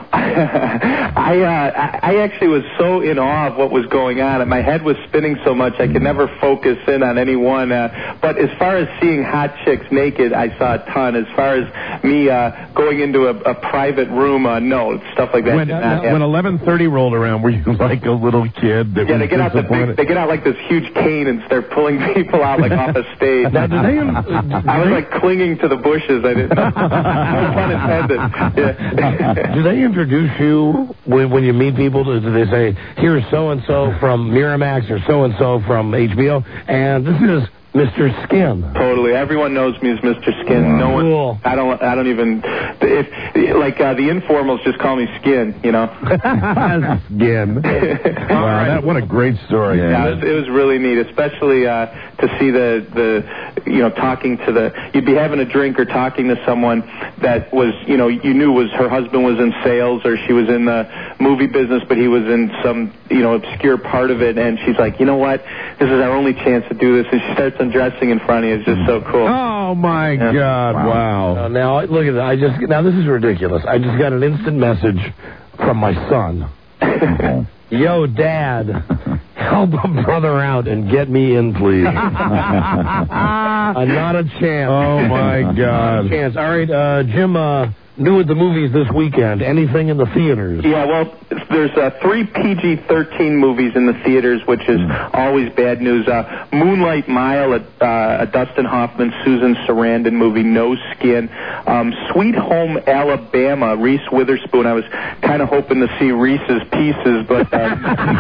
[SPEAKER 5] I actually was so in awe of what was going on, and my head was spinning so much I could never focus in on any one. But as far as seeing hot chicks naked, I saw a ton. As far as me going into a private room, no, stuff like that. When
[SPEAKER 2] 11:30 rolled around, were you like a little kid? That was
[SPEAKER 5] they get out they get out like this huge cane and start pulling people out like off a stage.
[SPEAKER 3] Now,
[SPEAKER 5] I was like clinging to the bushes. I didn't. No pun intended. Yeah.
[SPEAKER 3] Do they introduce you when you meet people? Do they say, here's so-and-so from Miramax or so-and-so from HBO, and this is Mr. Skin?
[SPEAKER 5] Totally. Everyone knows me as Mr. Skin.
[SPEAKER 3] Wow.
[SPEAKER 5] No one.
[SPEAKER 3] Cool.
[SPEAKER 5] I don't even. The informals just call me Skin.
[SPEAKER 2] Skin. Wow. What a great story.
[SPEAKER 5] Yeah, it was really neat, especially to see the talking to you'd be having a drink or talking to someone that was, you knew was her husband was in sales or she was in the movie business, but he was in some, obscure part of it, and she's like, you know what, this is our only chance to do this, and she starts undressing in front of you. It's just so cool.
[SPEAKER 2] Oh my God! Wow.
[SPEAKER 3] Now look at that. Now this is ridiculous. I just got an instant message from my son. Yo, Dad, help a brother out and get me in, please. Not a chance.
[SPEAKER 2] Oh my God!
[SPEAKER 3] Not a chance. All right, Jim. New at the movies this weekend. Anything in the theaters?
[SPEAKER 5] Yeah, well, there's 3 PG-13 movies in the theaters, which is always bad news. Moonlight Mile, a Dustin Hoffman, Susan Sarandon movie, No Skin. Sweet Home Alabama, Reese Witherspoon. I was kind of hoping to see Reese's Pieces, but there.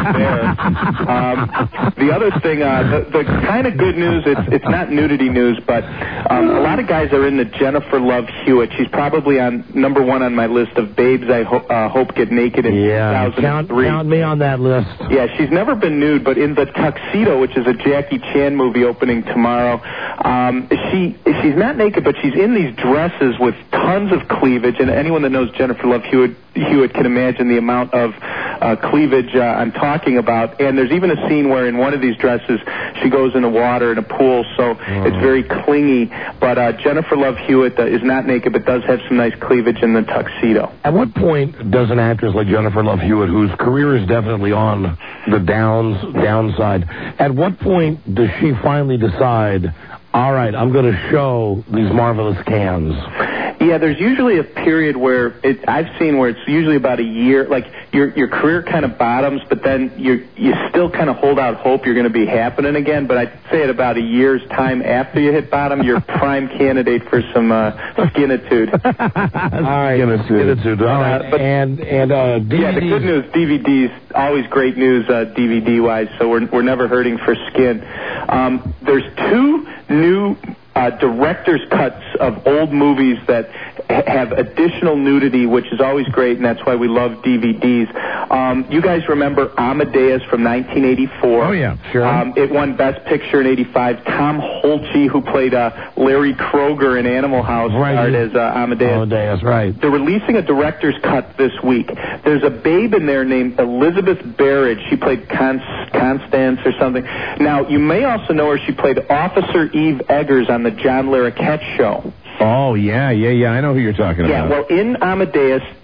[SPEAKER 5] The other thing, the kind of good news, it's not nudity news, but a lot of guys are into Jennifer Love Hewitt. She's probably on number 1 on my list of babes I hope get naked in 2003.
[SPEAKER 3] Count me on that list.
[SPEAKER 5] Yeah, she's never been nude, but in The Tuxedo, which is a Jackie Chan movie opening tomorrow, she's not naked, but she's in these dresses with tons of cleavage, and anyone that knows Jennifer Love Hewitt can imagine the amount of cleavage I'm talking about. And there's even a scene where in one of these dresses she goes in the water in a pool, so it's very clingy. But Jennifer Love Hewitt is not naked, but does have some nice cleavage in The Tuxedo.
[SPEAKER 3] At what point does an actress like Jennifer Love Hewitt, whose career is definitely on the downside, at what point does she finally decide, all right, I'm going to show these marvelous cans?
[SPEAKER 5] Yeah, there's usually a period where I've seen where it's usually about a year, like your career kind of bottoms, but then you still kind of hold out hope you're going to be happening again. But I'd say at about a year's time after you hit bottom, you're prime candidate for some skinitude.
[SPEAKER 3] All right, skinitude. All right, and DVD.
[SPEAKER 5] Yeah, the good news, DVDs, always great news DVD-wise, so we're never hurting for skin. There's 2 new director's cuts of old movies that have additional nudity, which is always great, and that's why we love DVDs. You guys remember Amadeus from 1984?
[SPEAKER 2] Oh, yeah, sure.
[SPEAKER 5] It won Best Picture in 85. Tom Holtze, who played Larry Kroger in Animal House, starred as Amadeus.
[SPEAKER 3] Amadeus, right.
[SPEAKER 5] They're releasing a director's cut this week. There's a babe in there named Elizabeth Barrett. She played Constance or something. Now, you may also know her. She played Officer Eve Eggers on the John Larroquette Show.
[SPEAKER 2] Oh, yeah. I know who you're talking about.
[SPEAKER 5] Yeah, well, in Amadeus,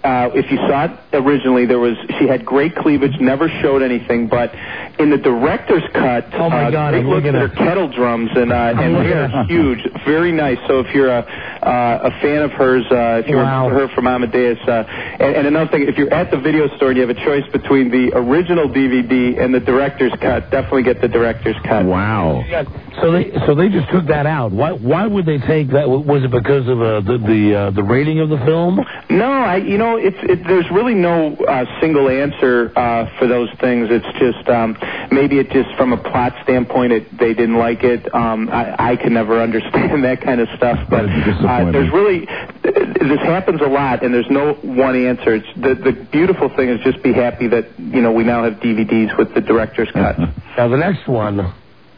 [SPEAKER 5] if you saw it originally, she had great cleavage, never showed anything, but in the director's cut,
[SPEAKER 3] oh my God,
[SPEAKER 5] great looks at her kettle drums, and they're huge, very nice. So if you're a fan of hers, if you remember her from Amadeus, and another thing, if you're at the video store and you have a choice between the original DVD and the director's cut, definitely get the director's cut.
[SPEAKER 2] Wow.
[SPEAKER 3] So they just took that out. Why would they take that? Was it because of the rating of the film?
[SPEAKER 5] No, there's really no single answer for those things. It's just maybe it just from a plot standpoint they didn't like it. I can never understand that kind of stuff. But there's really this happens a lot, and there's no one answer. It's the beautiful thing is just be happy that we now have DVDs with the director's cut.
[SPEAKER 3] Now the next one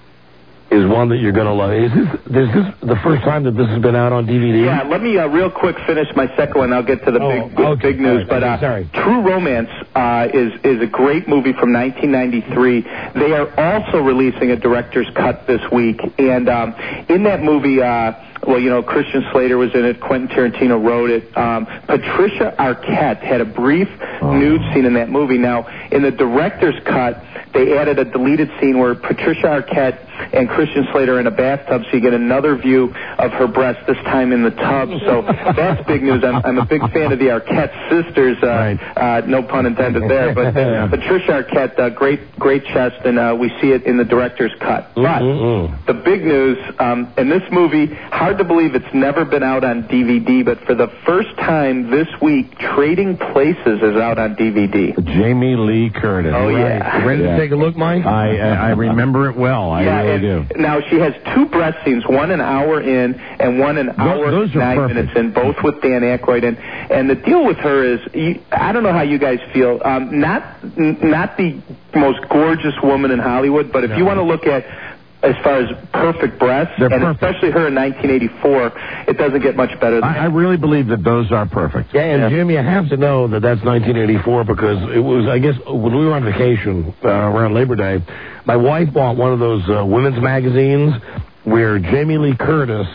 [SPEAKER 3] is one that you're going to love. Is this the first time that this has been out on DVD?
[SPEAKER 5] Yeah, let me real quick finish my second one. I'll get to the big news. But True Romance is a great movie from 1993. They are also releasing a director's cut this week. And in that movie, Christian Slater was in it. Quentin Tarantino wrote it. Patricia Arquette had a brief nude scene in that movie. Now, in the director's cut, they added a deleted scene where Patricia Arquette and Christian Slater are in a bathtub, so you get another view of her breast, this time in the tub. So that's big news. I'm a big fan of the Arquette sisters. No pun intended there. But Patricia Arquette, great chest, and we see it in the director's cut. But the big news, in this movie, hard to believe it's never been out on DVD, but for the first time this week, Trading Places is out on DVD.
[SPEAKER 2] Jamie Lee Curtis.
[SPEAKER 5] Oh, yeah.
[SPEAKER 3] Ready to take a look, Mike?
[SPEAKER 2] I remember it well. I really do.
[SPEAKER 5] Now, she has two breast scenes, one an hour in and one an hour and 9 minutes in, both with Dan Aykroyd. And the deal with her is, I don't know how you guys feel, not the most gorgeous woman in Hollywood, but if you want to look at as far as perfect breasts, especially her in 1984, it doesn't get much better than that.
[SPEAKER 2] I really believe that those are perfect.
[SPEAKER 3] Yeah, and Jim, you have to know that that's 1984 because it was, I guess, when we were on vacation around Labor Day, my wife bought one of those women's magazines where Jamie Lee Curtis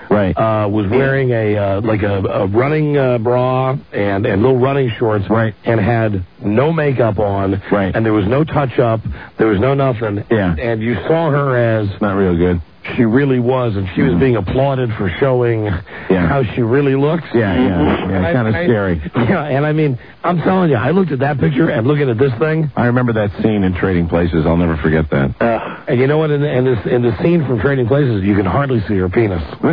[SPEAKER 3] was wearing a running bra and little running shorts, and had no makeup on, and there was no touch up, there was no nothing, and you saw her as
[SPEAKER 2] not real good.
[SPEAKER 3] She really was, and she was being applauded for showing how she really looks.
[SPEAKER 2] Kind of scary.
[SPEAKER 3] Yeah, and I mean, I'm telling you, I looked at that picture and looking at this thing.
[SPEAKER 2] I remember that scene in Trading Places. I'll never forget that.
[SPEAKER 3] And you know what? In the scene from Trading Places, you can hardly see her penis.
[SPEAKER 2] Oh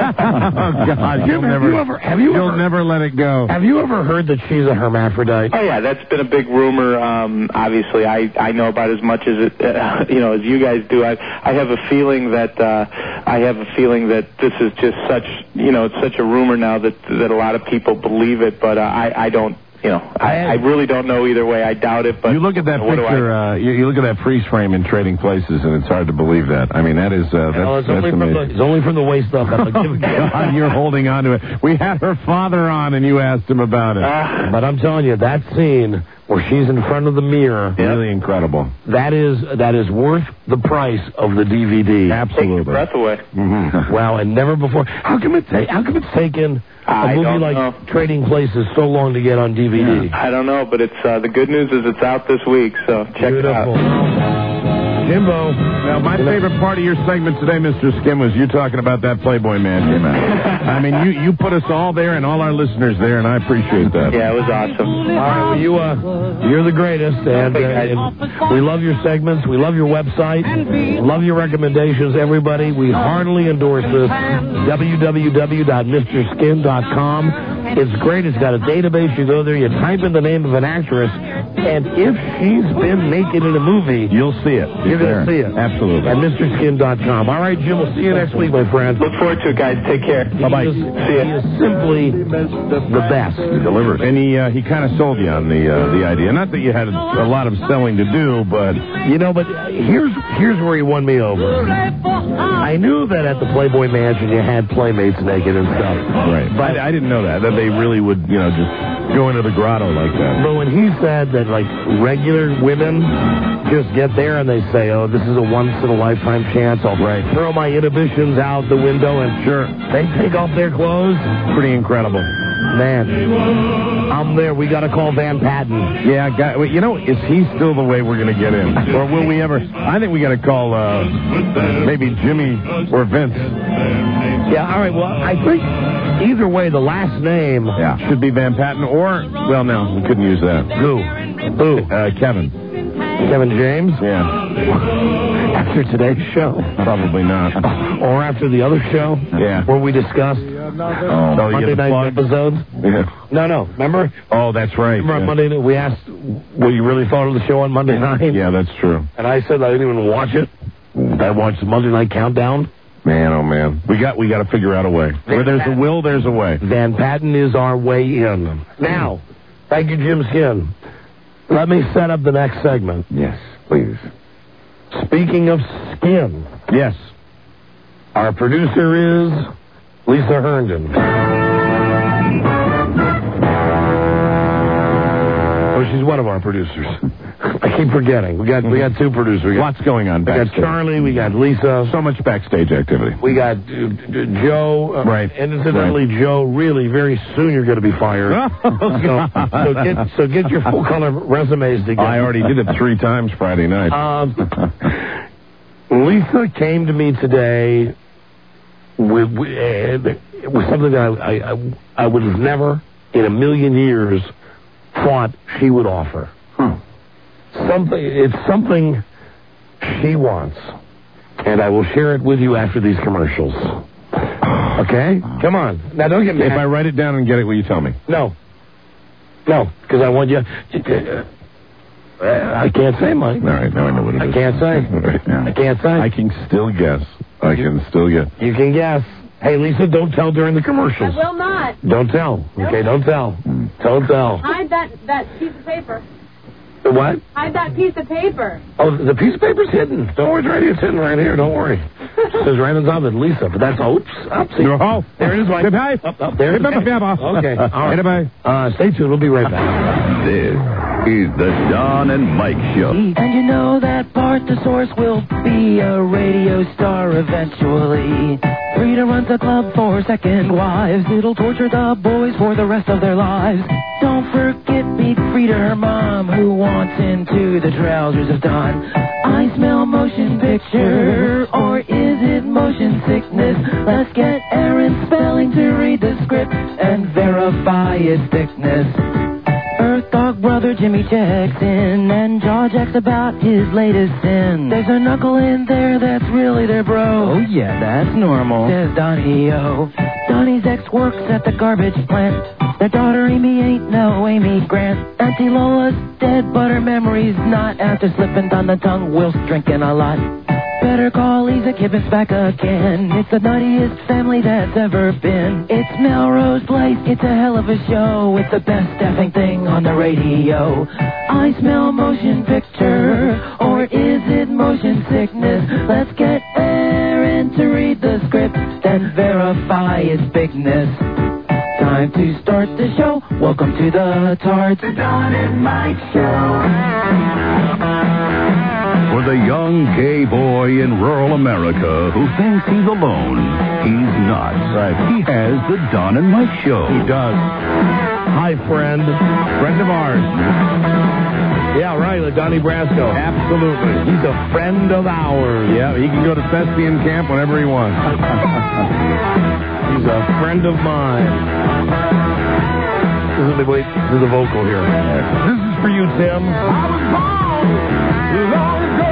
[SPEAKER 2] God!
[SPEAKER 3] Jim,
[SPEAKER 2] You'll never let it go.
[SPEAKER 3] Have you ever heard that she's a hermaphrodite?
[SPEAKER 5] Oh yeah, that's been a big rumor. Obviously, I know about as much as as you guys do. I have a feeling that this is just it's such a rumor now that a lot of people believe it, but I don't. I really don't know either way. I doubt it. But
[SPEAKER 2] you look at that picture. You look at that freeze frame in Trading Places, and it's hard to believe that. I mean, that is that's amazing.
[SPEAKER 3] It's only from the waist up.
[SPEAKER 2] God, you're holding on to it. We had her father on, and you asked him about it.
[SPEAKER 3] But I'm telling you, that scene where she's in front of the mirror,
[SPEAKER 2] really incredible.
[SPEAKER 3] That is worth the price of the DVD.
[SPEAKER 2] Absolutely.
[SPEAKER 5] Take your breath away.
[SPEAKER 2] Mm-hmm.
[SPEAKER 3] Wow, and never before. How come it's taken a movie like Trading Places so long to get on DVD?
[SPEAKER 5] I don't know, but it's the good news is it's out this week, so check it out.
[SPEAKER 3] Jimbo.
[SPEAKER 2] Now, my favorite part of your segment today, Mr. Skim, was you talking about that Playboy Mansion. I mean, you put us all there and all our listeners there, and I appreciate that.
[SPEAKER 5] Yeah, it was awesome.
[SPEAKER 3] All right, well, you're the greatest, and we love your segments. We love your website. Love your recommendations, everybody. We heartily endorse this. www.mrskin.com. It's great. It's got a database. You go there, you type in the name of an actress, and if she's been naked in a movie,
[SPEAKER 2] you'll see it.
[SPEAKER 3] You're going to see it.
[SPEAKER 2] Absolutely.
[SPEAKER 3] At MrSkin.com. All right, Jim, we'll see you next week, my friend.
[SPEAKER 5] Look forward to it, guys. Take care.
[SPEAKER 2] Bye-bye.
[SPEAKER 5] See ya.
[SPEAKER 3] He is simply the best.
[SPEAKER 2] He delivers. And he kind of sold you on the idea. Not that you had a lot of selling to do, but...
[SPEAKER 3] But here's where he won me over. I knew that at the Playboy Mansion you had playmates naked and stuff.
[SPEAKER 2] Right. But I didn't know that they really would, just go into the grotto like that.
[SPEAKER 3] But when he said that, regular women just get there and they say, oh, this is a once-in-a-lifetime chance. I'll throw my inhibitions out the window and they take off their clothes.
[SPEAKER 2] Pretty incredible.
[SPEAKER 3] Man, I'm there. We got to call Van Patten.
[SPEAKER 2] Yeah, you know, is he still the way we're going to get in? Or will we ever? I think we got to call maybe Jimmy or Vince.
[SPEAKER 3] Yeah, all right. Well, I think either way, the last name
[SPEAKER 2] should be Van Patten or, well, no, we couldn't use that.
[SPEAKER 3] Who?
[SPEAKER 2] Kevin.
[SPEAKER 3] Kevin James?
[SPEAKER 2] Yeah.
[SPEAKER 3] After today's show?
[SPEAKER 2] Probably not.
[SPEAKER 3] Or after the other show?
[SPEAKER 2] Yeah.
[SPEAKER 3] Where we discussed Monday night episodes?
[SPEAKER 2] Yeah.
[SPEAKER 3] No. Remember?
[SPEAKER 2] Oh, that's right.
[SPEAKER 3] Remember on Monday night we asked what you really thought of the show on Monday night?
[SPEAKER 2] Yeah, that's true.
[SPEAKER 3] And I said I didn't even watch it. I watched the Monday Night Countdown.
[SPEAKER 2] Man, oh man. We got to figure out a way. Where there's a will, there's a way.
[SPEAKER 3] Van Patten is our way in. Now, thank you, Jim Skin. Let me set up the next segment.
[SPEAKER 2] Yes, please.
[SPEAKER 3] Speaking of skin.
[SPEAKER 2] Yes.
[SPEAKER 3] Our producer is Lisa Herndon. Oh, she's one of our producers. I keep forgetting. We got two producers.
[SPEAKER 2] Lots going on backstage.
[SPEAKER 3] We got Charlie. We got Lisa.
[SPEAKER 2] So much backstage activity.
[SPEAKER 3] We got Joe.
[SPEAKER 2] Right.
[SPEAKER 3] And incidentally, Joe, really, very soon you're going to be fired. So get your full color resumes together.
[SPEAKER 2] I already did it 3 times Friday night.
[SPEAKER 3] Lisa came to me today with something that I would have never in a million years thought she would offer. It's something she wants, and I will share it with you after these commercials. Okay? Come on. Now, don't get mad.
[SPEAKER 2] If I write it down and get it, will you tell me?
[SPEAKER 3] No, because I want you... I can't say, Mike.
[SPEAKER 2] All right, now I know what it is.
[SPEAKER 3] I can't say.
[SPEAKER 2] Right, yeah.
[SPEAKER 3] I can't say.
[SPEAKER 2] I can still guess.
[SPEAKER 3] You can guess. Hey, Lisa, don't tell during the commercials.
[SPEAKER 12] I will not.
[SPEAKER 3] Don't tell.
[SPEAKER 12] Nope.
[SPEAKER 3] Okay, don't tell. Don't tell.
[SPEAKER 12] Hide that piece of paper.
[SPEAKER 3] The what?
[SPEAKER 12] Hide that piece of paper.
[SPEAKER 3] Oh, the piece of paper's hidden. Don't worry, it's right here. It's hidden right here. Don't worry. It says right on top of it, Lisa. But that's oopsie.
[SPEAKER 2] Oh,
[SPEAKER 3] there it is, Mike. There it is. Okay. All right. Stay tuned. We'll be right back.
[SPEAKER 10] This is the Don and Mike Show.
[SPEAKER 13] And you know that Bartosaurus will be a radio star eventually. Frida runs a club for second wives. It'll torture the boys for the rest of their lives. Don't forget meet Frida, her mom, who wants into the trousers of Don. I smell motion picture, or is it motion sickness? Let's get Aaron Spelling to read the script and verify its thickness. Earth Dog brother Jimmy checks in and jaw jacks about his latest sin. There's a knuckle in there that's really their bro.
[SPEAKER 11] Oh yeah, that's normal,
[SPEAKER 13] says Donnie O. Donnie's ex works at the garbage plant. Their daughter Amy ain't no Amy Grant. Auntie Lola's dead, but her memory's not after slipping on the tongue whilst drinking a lot. Better call Lisa Gibbons back again. It's the nuttiest family that's ever been. It's Melrose Place. It's a hell of a show. It's the best effing thing on the radio. I smell motion picture, or is it motion sickness? Let's get Aaron to read the script, then verify its bigness. Time to start the show. Welcome to the Tarts. The Don and Mike Show.
[SPEAKER 10] For the young gay boy in rural America who thinks he's alone, he's not.
[SPEAKER 2] Right.
[SPEAKER 10] He has the Don and Mike Show.
[SPEAKER 2] He does.
[SPEAKER 3] Hi, friend.
[SPEAKER 2] Friend of ours.
[SPEAKER 3] Yeah, right, Donnie Brasco.
[SPEAKER 2] Absolutely.
[SPEAKER 3] He's a friend of ours.
[SPEAKER 2] Yeah, he can go to thespian camp whenever he wants.
[SPEAKER 3] He's a friend of mine. Let me wait to the vocal here. This is for you, Tim. I was born long ago.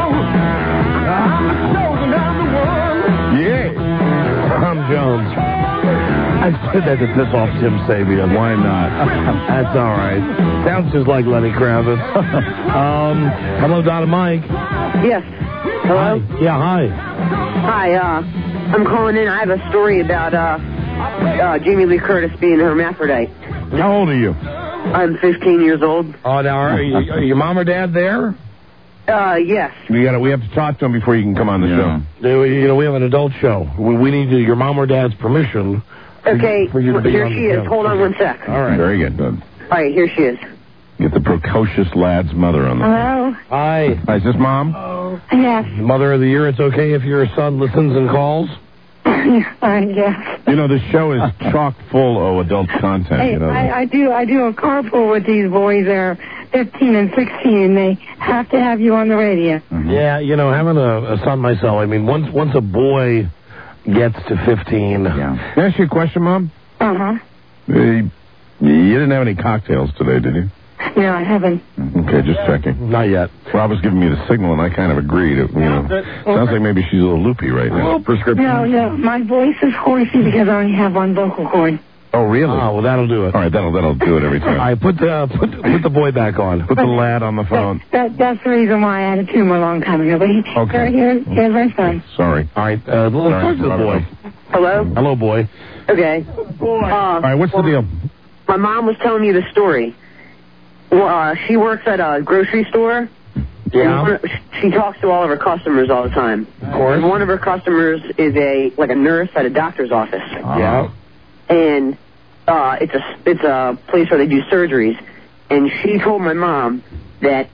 [SPEAKER 3] Yeah. Tom Jones. I said that to piss off Tim Sabian.
[SPEAKER 2] Why not?
[SPEAKER 3] That's all right. Sounds just like Lenny Kravitz. Hello, Don and Mike.
[SPEAKER 14] Yes. Hello?
[SPEAKER 3] Hi. Yeah, hi.
[SPEAKER 14] Hi, I'm calling in. I have a story about Jamie Lee Curtis being a hermaphrodite.
[SPEAKER 2] How old are you?
[SPEAKER 14] I'm 15 years old.
[SPEAKER 3] Oh, now, are your mom or dad there?
[SPEAKER 14] Yes.
[SPEAKER 2] We have to talk to him before you can come on the show.
[SPEAKER 3] You know, we have an adult show. We need your mom or dad's permission.
[SPEAKER 14] Okay,
[SPEAKER 3] for you to be
[SPEAKER 14] here
[SPEAKER 3] on
[SPEAKER 14] she
[SPEAKER 3] the
[SPEAKER 14] is.
[SPEAKER 3] show.
[SPEAKER 14] Hold on 1 sec.
[SPEAKER 3] All right.
[SPEAKER 2] Very good.
[SPEAKER 14] All right, here she is.
[SPEAKER 2] Get the precocious lad's mother on the
[SPEAKER 14] Hello?
[SPEAKER 3] Hi.
[SPEAKER 2] Hi, is this Mom?
[SPEAKER 14] Yes.
[SPEAKER 3] Mother of the Year, it's okay if your son listens and calls?
[SPEAKER 15] I guess.
[SPEAKER 2] You know, the show is chock full of adult content.
[SPEAKER 15] Hey,
[SPEAKER 2] you know.
[SPEAKER 15] I do a carpool with these boys. They're 15 and 16, and they have to have you on the radio.
[SPEAKER 3] Mm-hmm. Yeah, you know, having a son myself, I mean, once a boy gets to 15.
[SPEAKER 2] Yeah. Can I ask you a question, Mom?
[SPEAKER 15] Uh-huh.
[SPEAKER 2] You didn't have any cocktails today, did you?
[SPEAKER 15] No, I haven't.
[SPEAKER 2] Okay, just checking.
[SPEAKER 3] Not yet.
[SPEAKER 2] Rob was giving me the signal, and I kind of agreed. Sounds like maybe she's a little loopy right now. Prescription.
[SPEAKER 15] No, my voice is horsey because I only have one vocal cord.
[SPEAKER 2] Oh, really?
[SPEAKER 3] Oh, well, that'll do it.
[SPEAKER 2] All right, that'll do it every time.
[SPEAKER 3] All right, put the boy back on.
[SPEAKER 2] Put the lad on the phone.
[SPEAKER 15] That's the reason why I had a tumor a long time ago. But here's my son.
[SPEAKER 2] Sorry.
[SPEAKER 3] All right, let's talk to the boy.
[SPEAKER 14] Hello?
[SPEAKER 3] Hello, boy.
[SPEAKER 14] Okay.
[SPEAKER 2] All right, what's the deal?
[SPEAKER 14] My mom was telling me the story. Well, she works at a grocery store.
[SPEAKER 3] Yeah.
[SPEAKER 14] She talks to all of her customers all the time.
[SPEAKER 3] Of course.
[SPEAKER 14] And one of her customers is a nurse at a doctor's office.
[SPEAKER 3] Yeah.
[SPEAKER 14] And it's a place where they do surgeries. And she told my mom that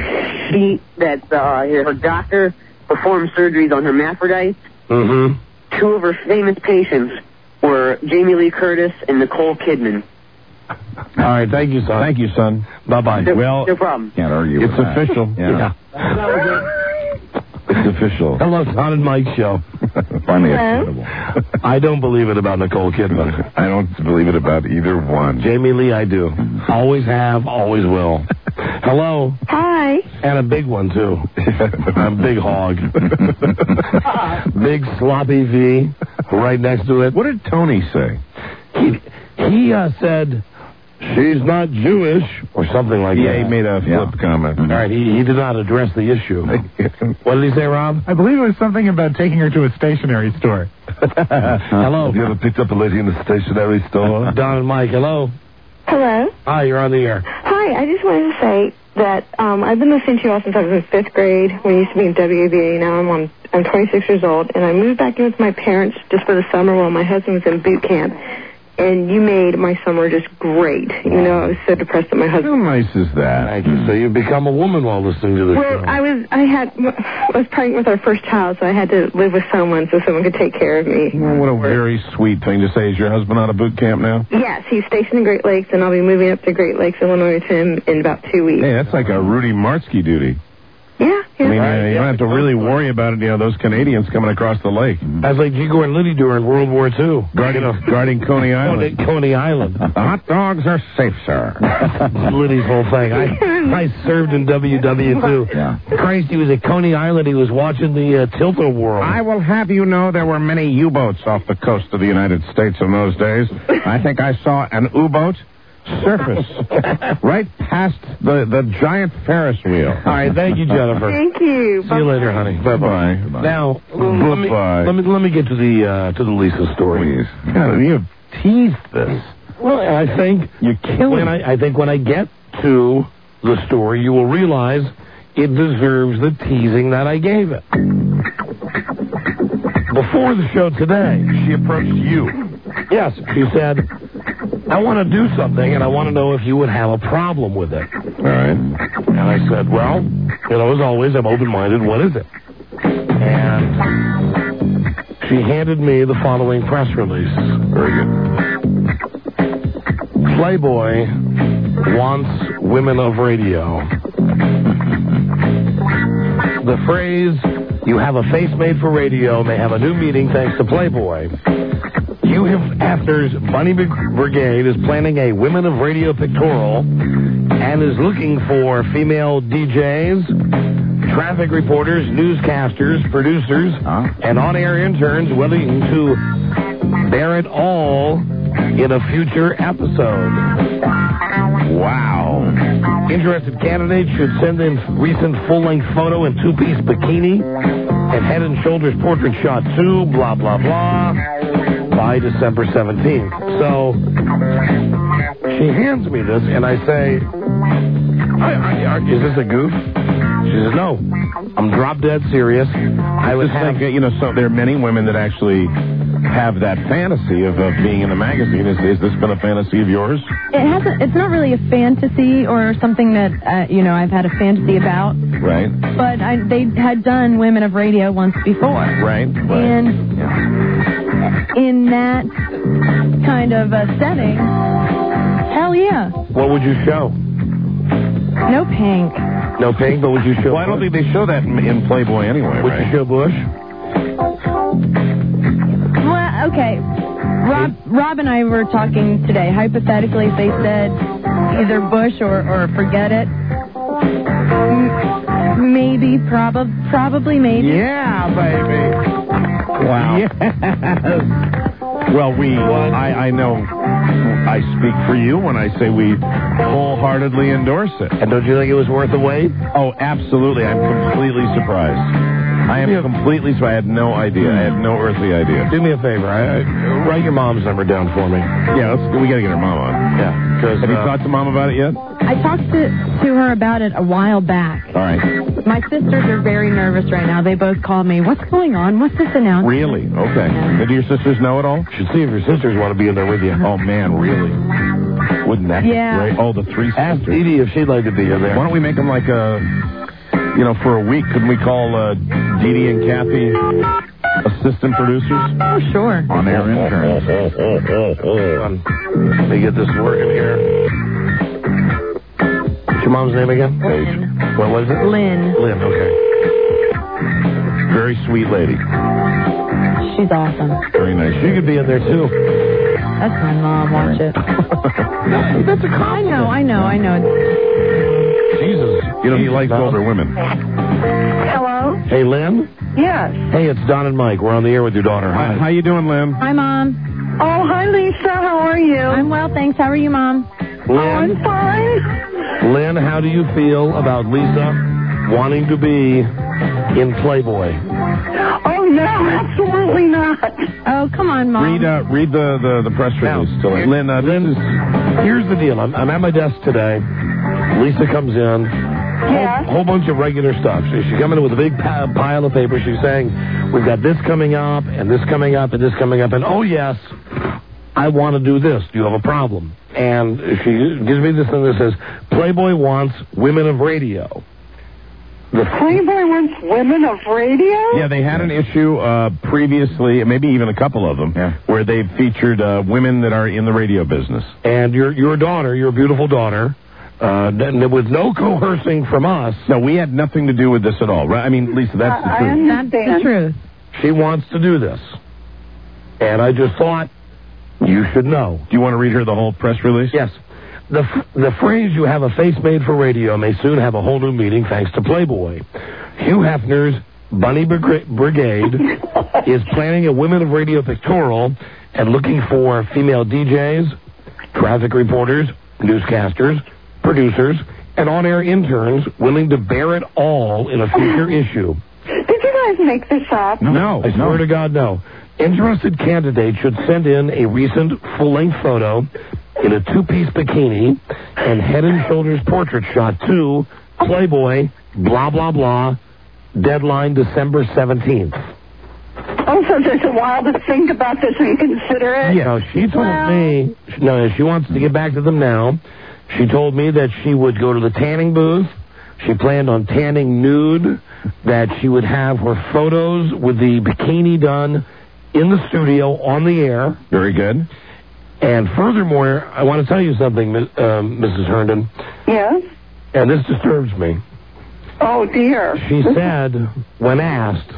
[SPEAKER 14] her doctor performed surgeries on hermaphrodites.
[SPEAKER 3] Mm-hmm.
[SPEAKER 14] Two of her famous patients were Jamie Lee Curtis and Nicole Kidman.
[SPEAKER 3] All right, thank you, son.
[SPEAKER 2] Thank you, son.
[SPEAKER 3] Bye-bye.
[SPEAKER 14] No problem.
[SPEAKER 2] Can't argue
[SPEAKER 3] it's
[SPEAKER 2] with that.
[SPEAKER 3] official.
[SPEAKER 2] Yeah. It's official.
[SPEAKER 3] Hello, Don and Mike show.
[SPEAKER 2] Finally acceptable.
[SPEAKER 3] I don't believe it about Nicole Kidman.
[SPEAKER 2] I don't believe it about either one.
[SPEAKER 3] Jamie Lee, I do. Always have, always will. Hello.
[SPEAKER 15] Hi.
[SPEAKER 3] And a big one, too. A big hog. Big sloppy V right next to it.
[SPEAKER 2] What did Tony say?
[SPEAKER 3] He said, she's not Jewish, or something like that.
[SPEAKER 2] Yeah, he made a flip comment.
[SPEAKER 3] All right, he did not address the issue. What did he say, Rob?
[SPEAKER 8] I believe it was something about taking her to a stationery store.
[SPEAKER 3] Hello.
[SPEAKER 2] Have you ever picked up a lady in the stationery store?
[SPEAKER 3] Don and Mike, hello.
[SPEAKER 15] Hello.
[SPEAKER 3] Hi, you're on the air.
[SPEAKER 15] Hi, I just wanted to say that I've been listening to you all since I was in 5th grade. We used to be in WABA. Now I'm 26 years old, and I moved back in with my parents just for the summer while my husband was in boot camp. And you made my summer just great. You know, I was so depressed that my husband...
[SPEAKER 2] How nice is that?
[SPEAKER 3] Thank you. So you've become a woman while listening to this show.
[SPEAKER 15] Well, I was pregnant with our first child, so I had to live with someone so someone could take care of me.
[SPEAKER 2] Well, what a very sweet thing to say. Is your husband out of boot camp now?
[SPEAKER 15] Yes, he's stationed in Great Lakes, and I'll be moving up to Great Lakes, Illinois with him in about 2 weeks.
[SPEAKER 2] Hey, that's like a Rudy Martzke duty.
[SPEAKER 15] Yeah.
[SPEAKER 2] I mean, you don't have to really worry about it, those Canadians coming across the lake.
[SPEAKER 3] That's like Igor and Liddy during World War II.
[SPEAKER 2] Guarding Coney Island.
[SPEAKER 3] Coney Island.
[SPEAKER 2] Hot dogs are safe, sir.
[SPEAKER 3] Liddy's whole thing. I served in WW too.
[SPEAKER 2] Yeah.
[SPEAKER 3] Christ, he was at Coney Island. He was watching the Tilt-A-Whirl.
[SPEAKER 2] I will have you know there were many U-boats off the coast of the United States in those days. I think I saw an U-boat surface right past the giant Ferris wheel.
[SPEAKER 3] All right, thank you, Jennifer.
[SPEAKER 15] Thank you.
[SPEAKER 3] See you later, honey. Bye-bye. Now, let me get to the Lisa story.
[SPEAKER 2] Please. God, you teased this.
[SPEAKER 3] Well, I think
[SPEAKER 2] you're killing.
[SPEAKER 3] I think when I get to the story, you will realize it deserves the teasing that I gave it. Before the show today, she approached you. Yes, she said, I want to do something, and I want to know if you would have a problem with it.
[SPEAKER 2] All right.
[SPEAKER 3] And I said, well, as always, I'm open-minded. What is it? And she handed me the following press release.
[SPEAKER 2] Very good.
[SPEAKER 3] Playboy wants women of radio. The phrase, you have a face made for radio, may have a new meaning thanks to Playboy. After's Bunny Brigade is planning a Women of Radio pictorial and is looking for female DJs, traffic reporters, newscasters, producers, and on-air interns willing to bear it all in a future episode. Wow. Interested candidates should send in recent full-length photo and two-piece bikini and head and shoulders portrait shot too, blah, blah, blah, by December 17th. So she hands me this, and I say, is this a goof? She says, no. I'm drop dead serious. I would have...
[SPEAKER 2] so there are many women that actually have that fantasy of being in the magazine. Is this been a fantasy of yours?
[SPEAKER 16] It hasn't. It's not really a fantasy or something that, I've had a fantasy about.
[SPEAKER 2] Right.
[SPEAKER 16] But they had done Women of Radio once before.
[SPEAKER 2] Right.
[SPEAKER 16] And in that kind of a setting, hell yeah.
[SPEAKER 3] What would you show?
[SPEAKER 16] No pink.
[SPEAKER 3] No pink, but would you show?
[SPEAKER 2] Well, I don't think they show that in Playboy anyway.
[SPEAKER 3] Would
[SPEAKER 2] right?
[SPEAKER 3] you show Bush?
[SPEAKER 16] Well, okay. Rob and I were talking today. Hypothetically, if they said either Bush or forget it, maybe, probably, maybe.
[SPEAKER 2] Yeah, baby. Wow. Yes. Well, I know I speak for you when I say we wholeheartedly endorse it.
[SPEAKER 3] And don't you think it was worth the wait?
[SPEAKER 2] Oh, absolutely. I'm completely surprised. I am completely surprised. I had no idea. I had no earthly idea.
[SPEAKER 3] Do me a favor. Write your mom's number down for me.
[SPEAKER 2] Yeah, we got to get her mom on.
[SPEAKER 3] Yeah.
[SPEAKER 2] Have you talked to Mom about it yet?
[SPEAKER 16] I talked to her about it a while back.
[SPEAKER 2] All right.
[SPEAKER 16] My sisters are very nervous right now. They both called me. What's going on? What's this announcement?
[SPEAKER 2] Really? Okay. Yeah. Do your sisters know it all?
[SPEAKER 3] Should see if your sisters want to be in there with you.
[SPEAKER 2] Oh, man, really? Wouldn't that be great? Oh, the three sisters.
[SPEAKER 3] Ask Edie if she'd like to be in there.
[SPEAKER 2] Why don't we make them like for a week, couldn't we call Dee Dee and Kathy assistant producers?
[SPEAKER 16] Oh, sure.
[SPEAKER 2] On air interns.
[SPEAKER 3] Let me get this working here. What's your mom's name again?
[SPEAKER 16] Lynn.
[SPEAKER 3] What was it?
[SPEAKER 16] Lynn.
[SPEAKER 3] Lynn, okay.
[SPEAKER 2] Very sweet lady.
[SPEAKER 16] She's awesome.
[SPEAKER 2] Very nice.
[SPEAKER 3] She could be in there, too.
[SPEAKER 16] That's my mom. Watch it.
[SPEAKER 3] That's a compliment.
[SPEAKER 16] I know.
[SPEAKER 2] Jesus. He likes older women.
[SPEAKER 7] Hello?
[SPEAKER 3] Hey, Lynn?
[SPEAKER 7] Yes.
[SPEAKER 3] Hey, it's Don and Mike. We're on the air with your daughter. Hi.
[SPEAKER 2] How you doing, Lynn?
[SPEAKER 16] Hi, Mom.
[SPEAKER 7] Oh, hi, Lisa. How are you?
[SPEAKER 16] I'm well, thanks. How are you, Mom?
[SPEAKER 7] Oh, I'm fine.
[SPEAKER 3] Lynn, how do you feel about Lisa wanting to be in Playboy?
[SPEAKER 7] Oh, no, absolutely not.
[SPEAKER 16] Oh, come on, Mom.
[SPEAKER 2] Read the press release.
[SPEAKER 3] Lynn, here's the deal. I'm at my desk today. Lisa comes in.
[SPEAKER 7] Yeah.
[SPEAKER 3] Whole bunch of regular stuff. She's coming in with a big pile of paper. She's saying, we've got this coming up, and this coming up, and this coming up, and oh, yes, I want to do this. Do you have a problem? And she gives me this thing that says, Playboy wants women of radio.
[SPEAKER 7] The Playboy wants women of radio?
[SPEAKER 2] Yeah, they had an issue previously, maybe even a couple of them, where they featured women that are in the radio business.
[SPEAKER 3] And your daughter, your beautiful daughter, with no coercing from us.
[SPEAKER 2] No, we had nothing to do with this at all, right? I mean, Lisa, that's the truth.
[SPEAKER 16] That's the truth.
[SPEAKER 3] She wants to do this. And I just thought, you should know.
[SPEAKER 2] Do you want to read her the whole press release?
[SPEAKER 3] Yes. The phrase, you have a face made for radio, may soon have a whole new meaning thanks to Playboy. Hugh Hefner's Bunny Brigade is planning a Women of Radio pictorial and looking for female DJs, traffic reporters, newscasters, producers, and on-air interns willing to bear it all in a future issue.
[SPEAKER 7] Did you guys make this up?
[SPEAKER 2] No.
[SPEAKER 3] I swear to God, no. Interested candidates should send in a recent full-length photo in a two-piece bikini and head and shoulders portrait shot to Playboy, blah, blah, blah, deadline December 17th.
[SPEAKER 7] Oh, so there's a while to think about this and consider it?
[SPEAKER 3] Yeah, she told me, she wants to get back to them now. She told me that she would go to the tanning booth. She planned on tanning nude, that she would have her photos with the bikini done in the studio on the air.
[SPEAKER 2] Very good.
[SPEAKER 3] And furthermore, I want to tell you something, Mrs. Herndon.
[SPEAKER 7] Yes?
[SPEAKER 3] And this disturbs me.
[SPEAKER 7] Oh, dear.
[SPEAKER 3] She said, when asked,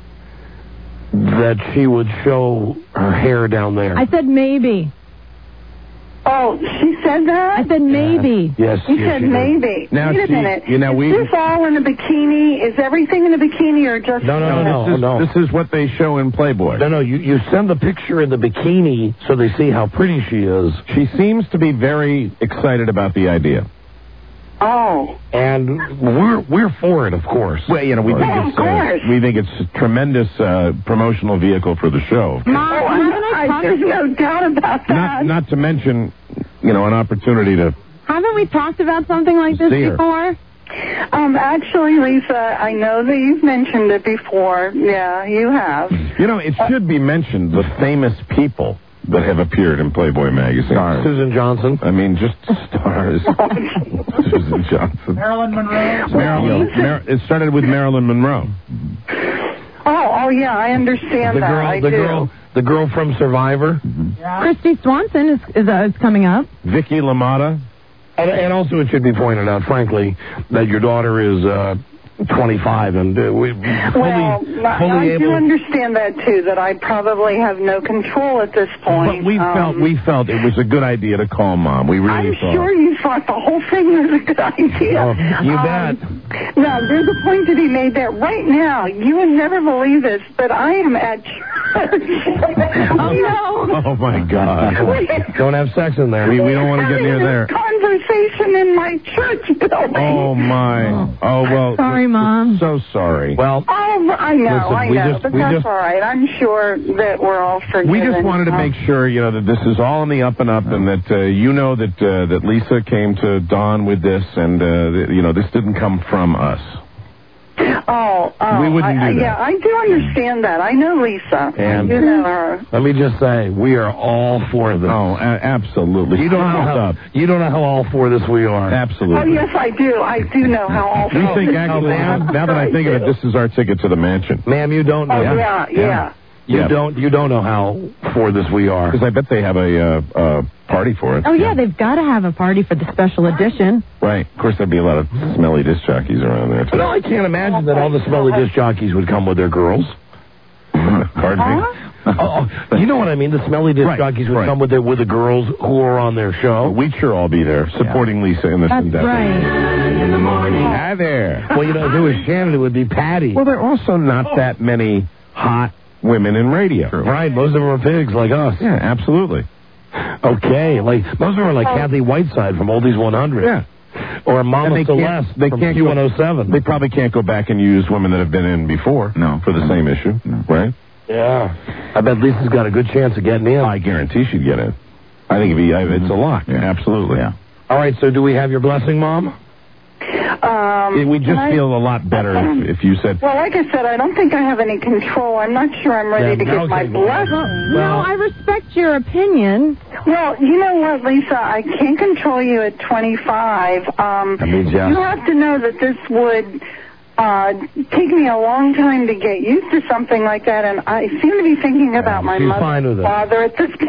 [SPEAKER 3] that she would show her hair down there.
[SPEAKER 16] I said maybe.
[SPEAKER 7] Oh, she said that?
[SPEAKER 16] I said maybe.
[SPEAKER 3] Yes,
[SPEAKER 7] You said maybe.
[SPEAKER 2] Now,
[SPEAKER 7] Wait a minute.
[SPEAKER 2] is
[SPEAKER 7] this all in a bikini? Is everything in a bikini or just...
[SPEAKER 3] No.
[SPEAKER 2] This is what they show in Playboy.
[SPEAKER 3] No, you send the picture in the bikini so they see how pretty she is.
[SPEAKER 2] She seems to be very excited about the idea.
[SPEAKER 7] Oh.
[SPEAKER 3] And we're for it, of course.
[SPEAKER 2] Well, we think it's a tremendous promotional vehicle for the show.
[SPEAKER 7] There's no doubt about that.
[SPEAKER 2] Not to mention, an opportunity to...
[SPEAKER 16] Haven't we talked about something like this before?
[SPEAKER 7] Actually, Lisa, I know that you've mentioned it before. Yeah, you have.
[SPEAKER 2] It should be mentioned, the famous people that have appeared in Playboy magazine.
[SPEAKER 3] Stars. Susan Johnson.
[SPEAKER 2] I mean, just stars. Susan Johnson.
[SPEAKER 8] Marilyn Monroe.
[SPEAKER 2] It started with Marilyn Monroe.
[SPEAKER 7] Oh, Oh, yeah, I understand that. I do.
[SPEAKER 3] The girl from Survivor.
[SPEAKER 16] Christy Swanson is coming up.
[SPEAKER 2] Vicky LaMotta.
[SPEAKER 3] And also it should be pointed out, frankly, that your daughter is 25 and fully
[SPEAKER 7] I do understand that, too, that I probably have no control at this point.
[SPEAKER 2] But we felt it was a good idea to call Mom. We really thought.
[SPEAKER 7] I'm sure you thought the whole thing was a good idea.
[SPEAKER 3] Oh, you bet.
[SPEAKER 7] Now, there's a point to be made there. Right now, you would never believe this, but I am at church. Oh, no.
[SPEAKER 2] Oh, my God.
[SPEAKER 3] Don't have sex in there.
[SPEAKER 2] We don't want to get near there.
[SPEAKER 7] Conversation in my church building.
[SPEAKER 2] Oh, my. Oh, well.
[SPEAKER 16] Sorry, Mom.
[SPEAKER 2] So sorry.
[SPEAKER 3] Well,
[SPEAKER 7] I know, but that's all right. I'm sure that we're all forgiven.
[SPEAKER 2] We just wanted to make sure, that this is all on the up and up, and that that Lisa came to Dawn with this, and this didn't come from us.
[SPEAKER 7] Oh,
[SPEAKER 2] we wouldn't do that.
[SPEAKER 7] Yeah, I do understand that. I know Lisa.
[SPEAKER 3] And
[SPEAKER 7] I do know her.
[SPEAKER 3] Let me just say, we are all for this.
[SPEAKER 2] Oh, absolutely.
[SPEAKER 3] You don't know how all for this we are.
[SPEAKER 2] Absolutely.
[SPEAKER 7] Oh, yes, I do. I do know how all for
[SPEAKER 2] We think, actually, now that I think of it, this is our ticket to the mansion.
[SPEAKER 3] Ma'am, you don't know.
[SPEAKER 7] Oh, yeah.
[SPEAKER 3] You don't know how for this we are.
[SPEAKER 2] Because I bet they have a party for it.
[SPEAKER 16] Oh, yeah, they've got to have a party for the special edition.
[SPEAKER 2] Right. Of course, there'd be a lot of smelly disc jockeys around there, too.
[SPEAKER 3] No, I can't imagine that all the smelly disc jockeys would come with their girls.
[SPEAKER 2] Pardon me?
[SPEAKER 3] You know what I mean? The smelly disc jockeys would come with the girls who are on their show.
[SPEAKER 2] We'd sure all be there, supporting Lisa in this endeavor.
[SPEAKER 16] Right.
[SPEAKER 2] In the morning. Hi there.
[SPEAKER 3] Well, if it was Shannon, it would be Patty.
[SPEAKER 2] Well, there are also not that many hot women in radio.
[SPEAKER 3] Right, most of them are pigs like us.
[SPEAKER 2] Yeah, absolutely.
[SPEAKER 3] Okay, most of them are like Kathy Whiteside from Oldies 100.
[SPEAKER 2] Yeah.
[SPEAKER 3] Or Mama Celeste from Q107.
[SPEAKER 2] They probably can't go back and use women that have been in before for the same issue, right?
[SPEAKER 3] Yeah. I bet Lisa's got a good chance of getting in.
[SPEAKER 2] I guarantee she'd get in. I think it's a lock. Yeah. Absolutely. Yeah.
[SPEAKER 3] All right, so do we have your blessing, Mom?
[SPEAKER 2] We just feel a lot better if you said...
[SPEAKER 7] Well, like I said, I don't think I have any control. I'm not sure I'm ready to give my blessing.
[SPEAKER 16] No, I respect your opinion.
[SPEAKER 7] Well, you know what, Lisa? I can't control you at 25. You have to know that this would take me a long time to get used to something like that, and I seem to be thinking about my mother and father at this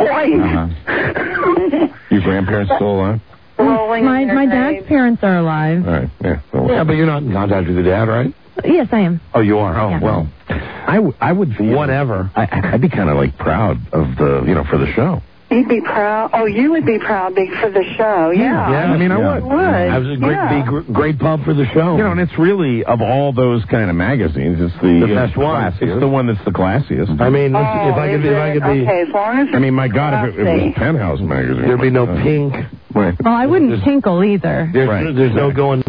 [SPEAKER 7] point.
[SPEAKER 2] Your grandparents still alive?
[SPEAKER 16] My dad's parents are alive.
[SPEAKER 2] All right,
[SPEAKER 3] yeah, but you're not in contact with your dad, right?
[SPEAKER 16] Yes, I am.
[SPEAKER 3] Oh, you are? Oh,
[SPEAKER 16] yeah.
[SPEAKER 3] Well,
[SPEAKER 2] I would feel...
[SPEAKER 3] Whatever.
[SPEAKER 2] I'd be kind of, proud of for the show.
[SPEAKER 7] You'd be proud. Oh, you would be proud for the show. Yeah.
[SPEAKER 2] I mean, I would.
[SPEAKER 3] I was a great pub for the show.
[SPEAKER 2] And it's really, of all those kind of magazines, it's the
[SPEAKER 3] best one.
[SPEAKER 2] It's the one that's the classiest.
[SPEAKER 3] I mean, if I could be...
[SPEAKER 7] Okay, as long as
[SPEAKER 2] I mean, my God, if it was Penthouse magazine.
[SPEAKER 3] There'd be no pink.
[SPEAKER 2] Right.
[SPEAKER 16] Well, I wouldn't tinkle either.
[SPEAKER 3] There's no going...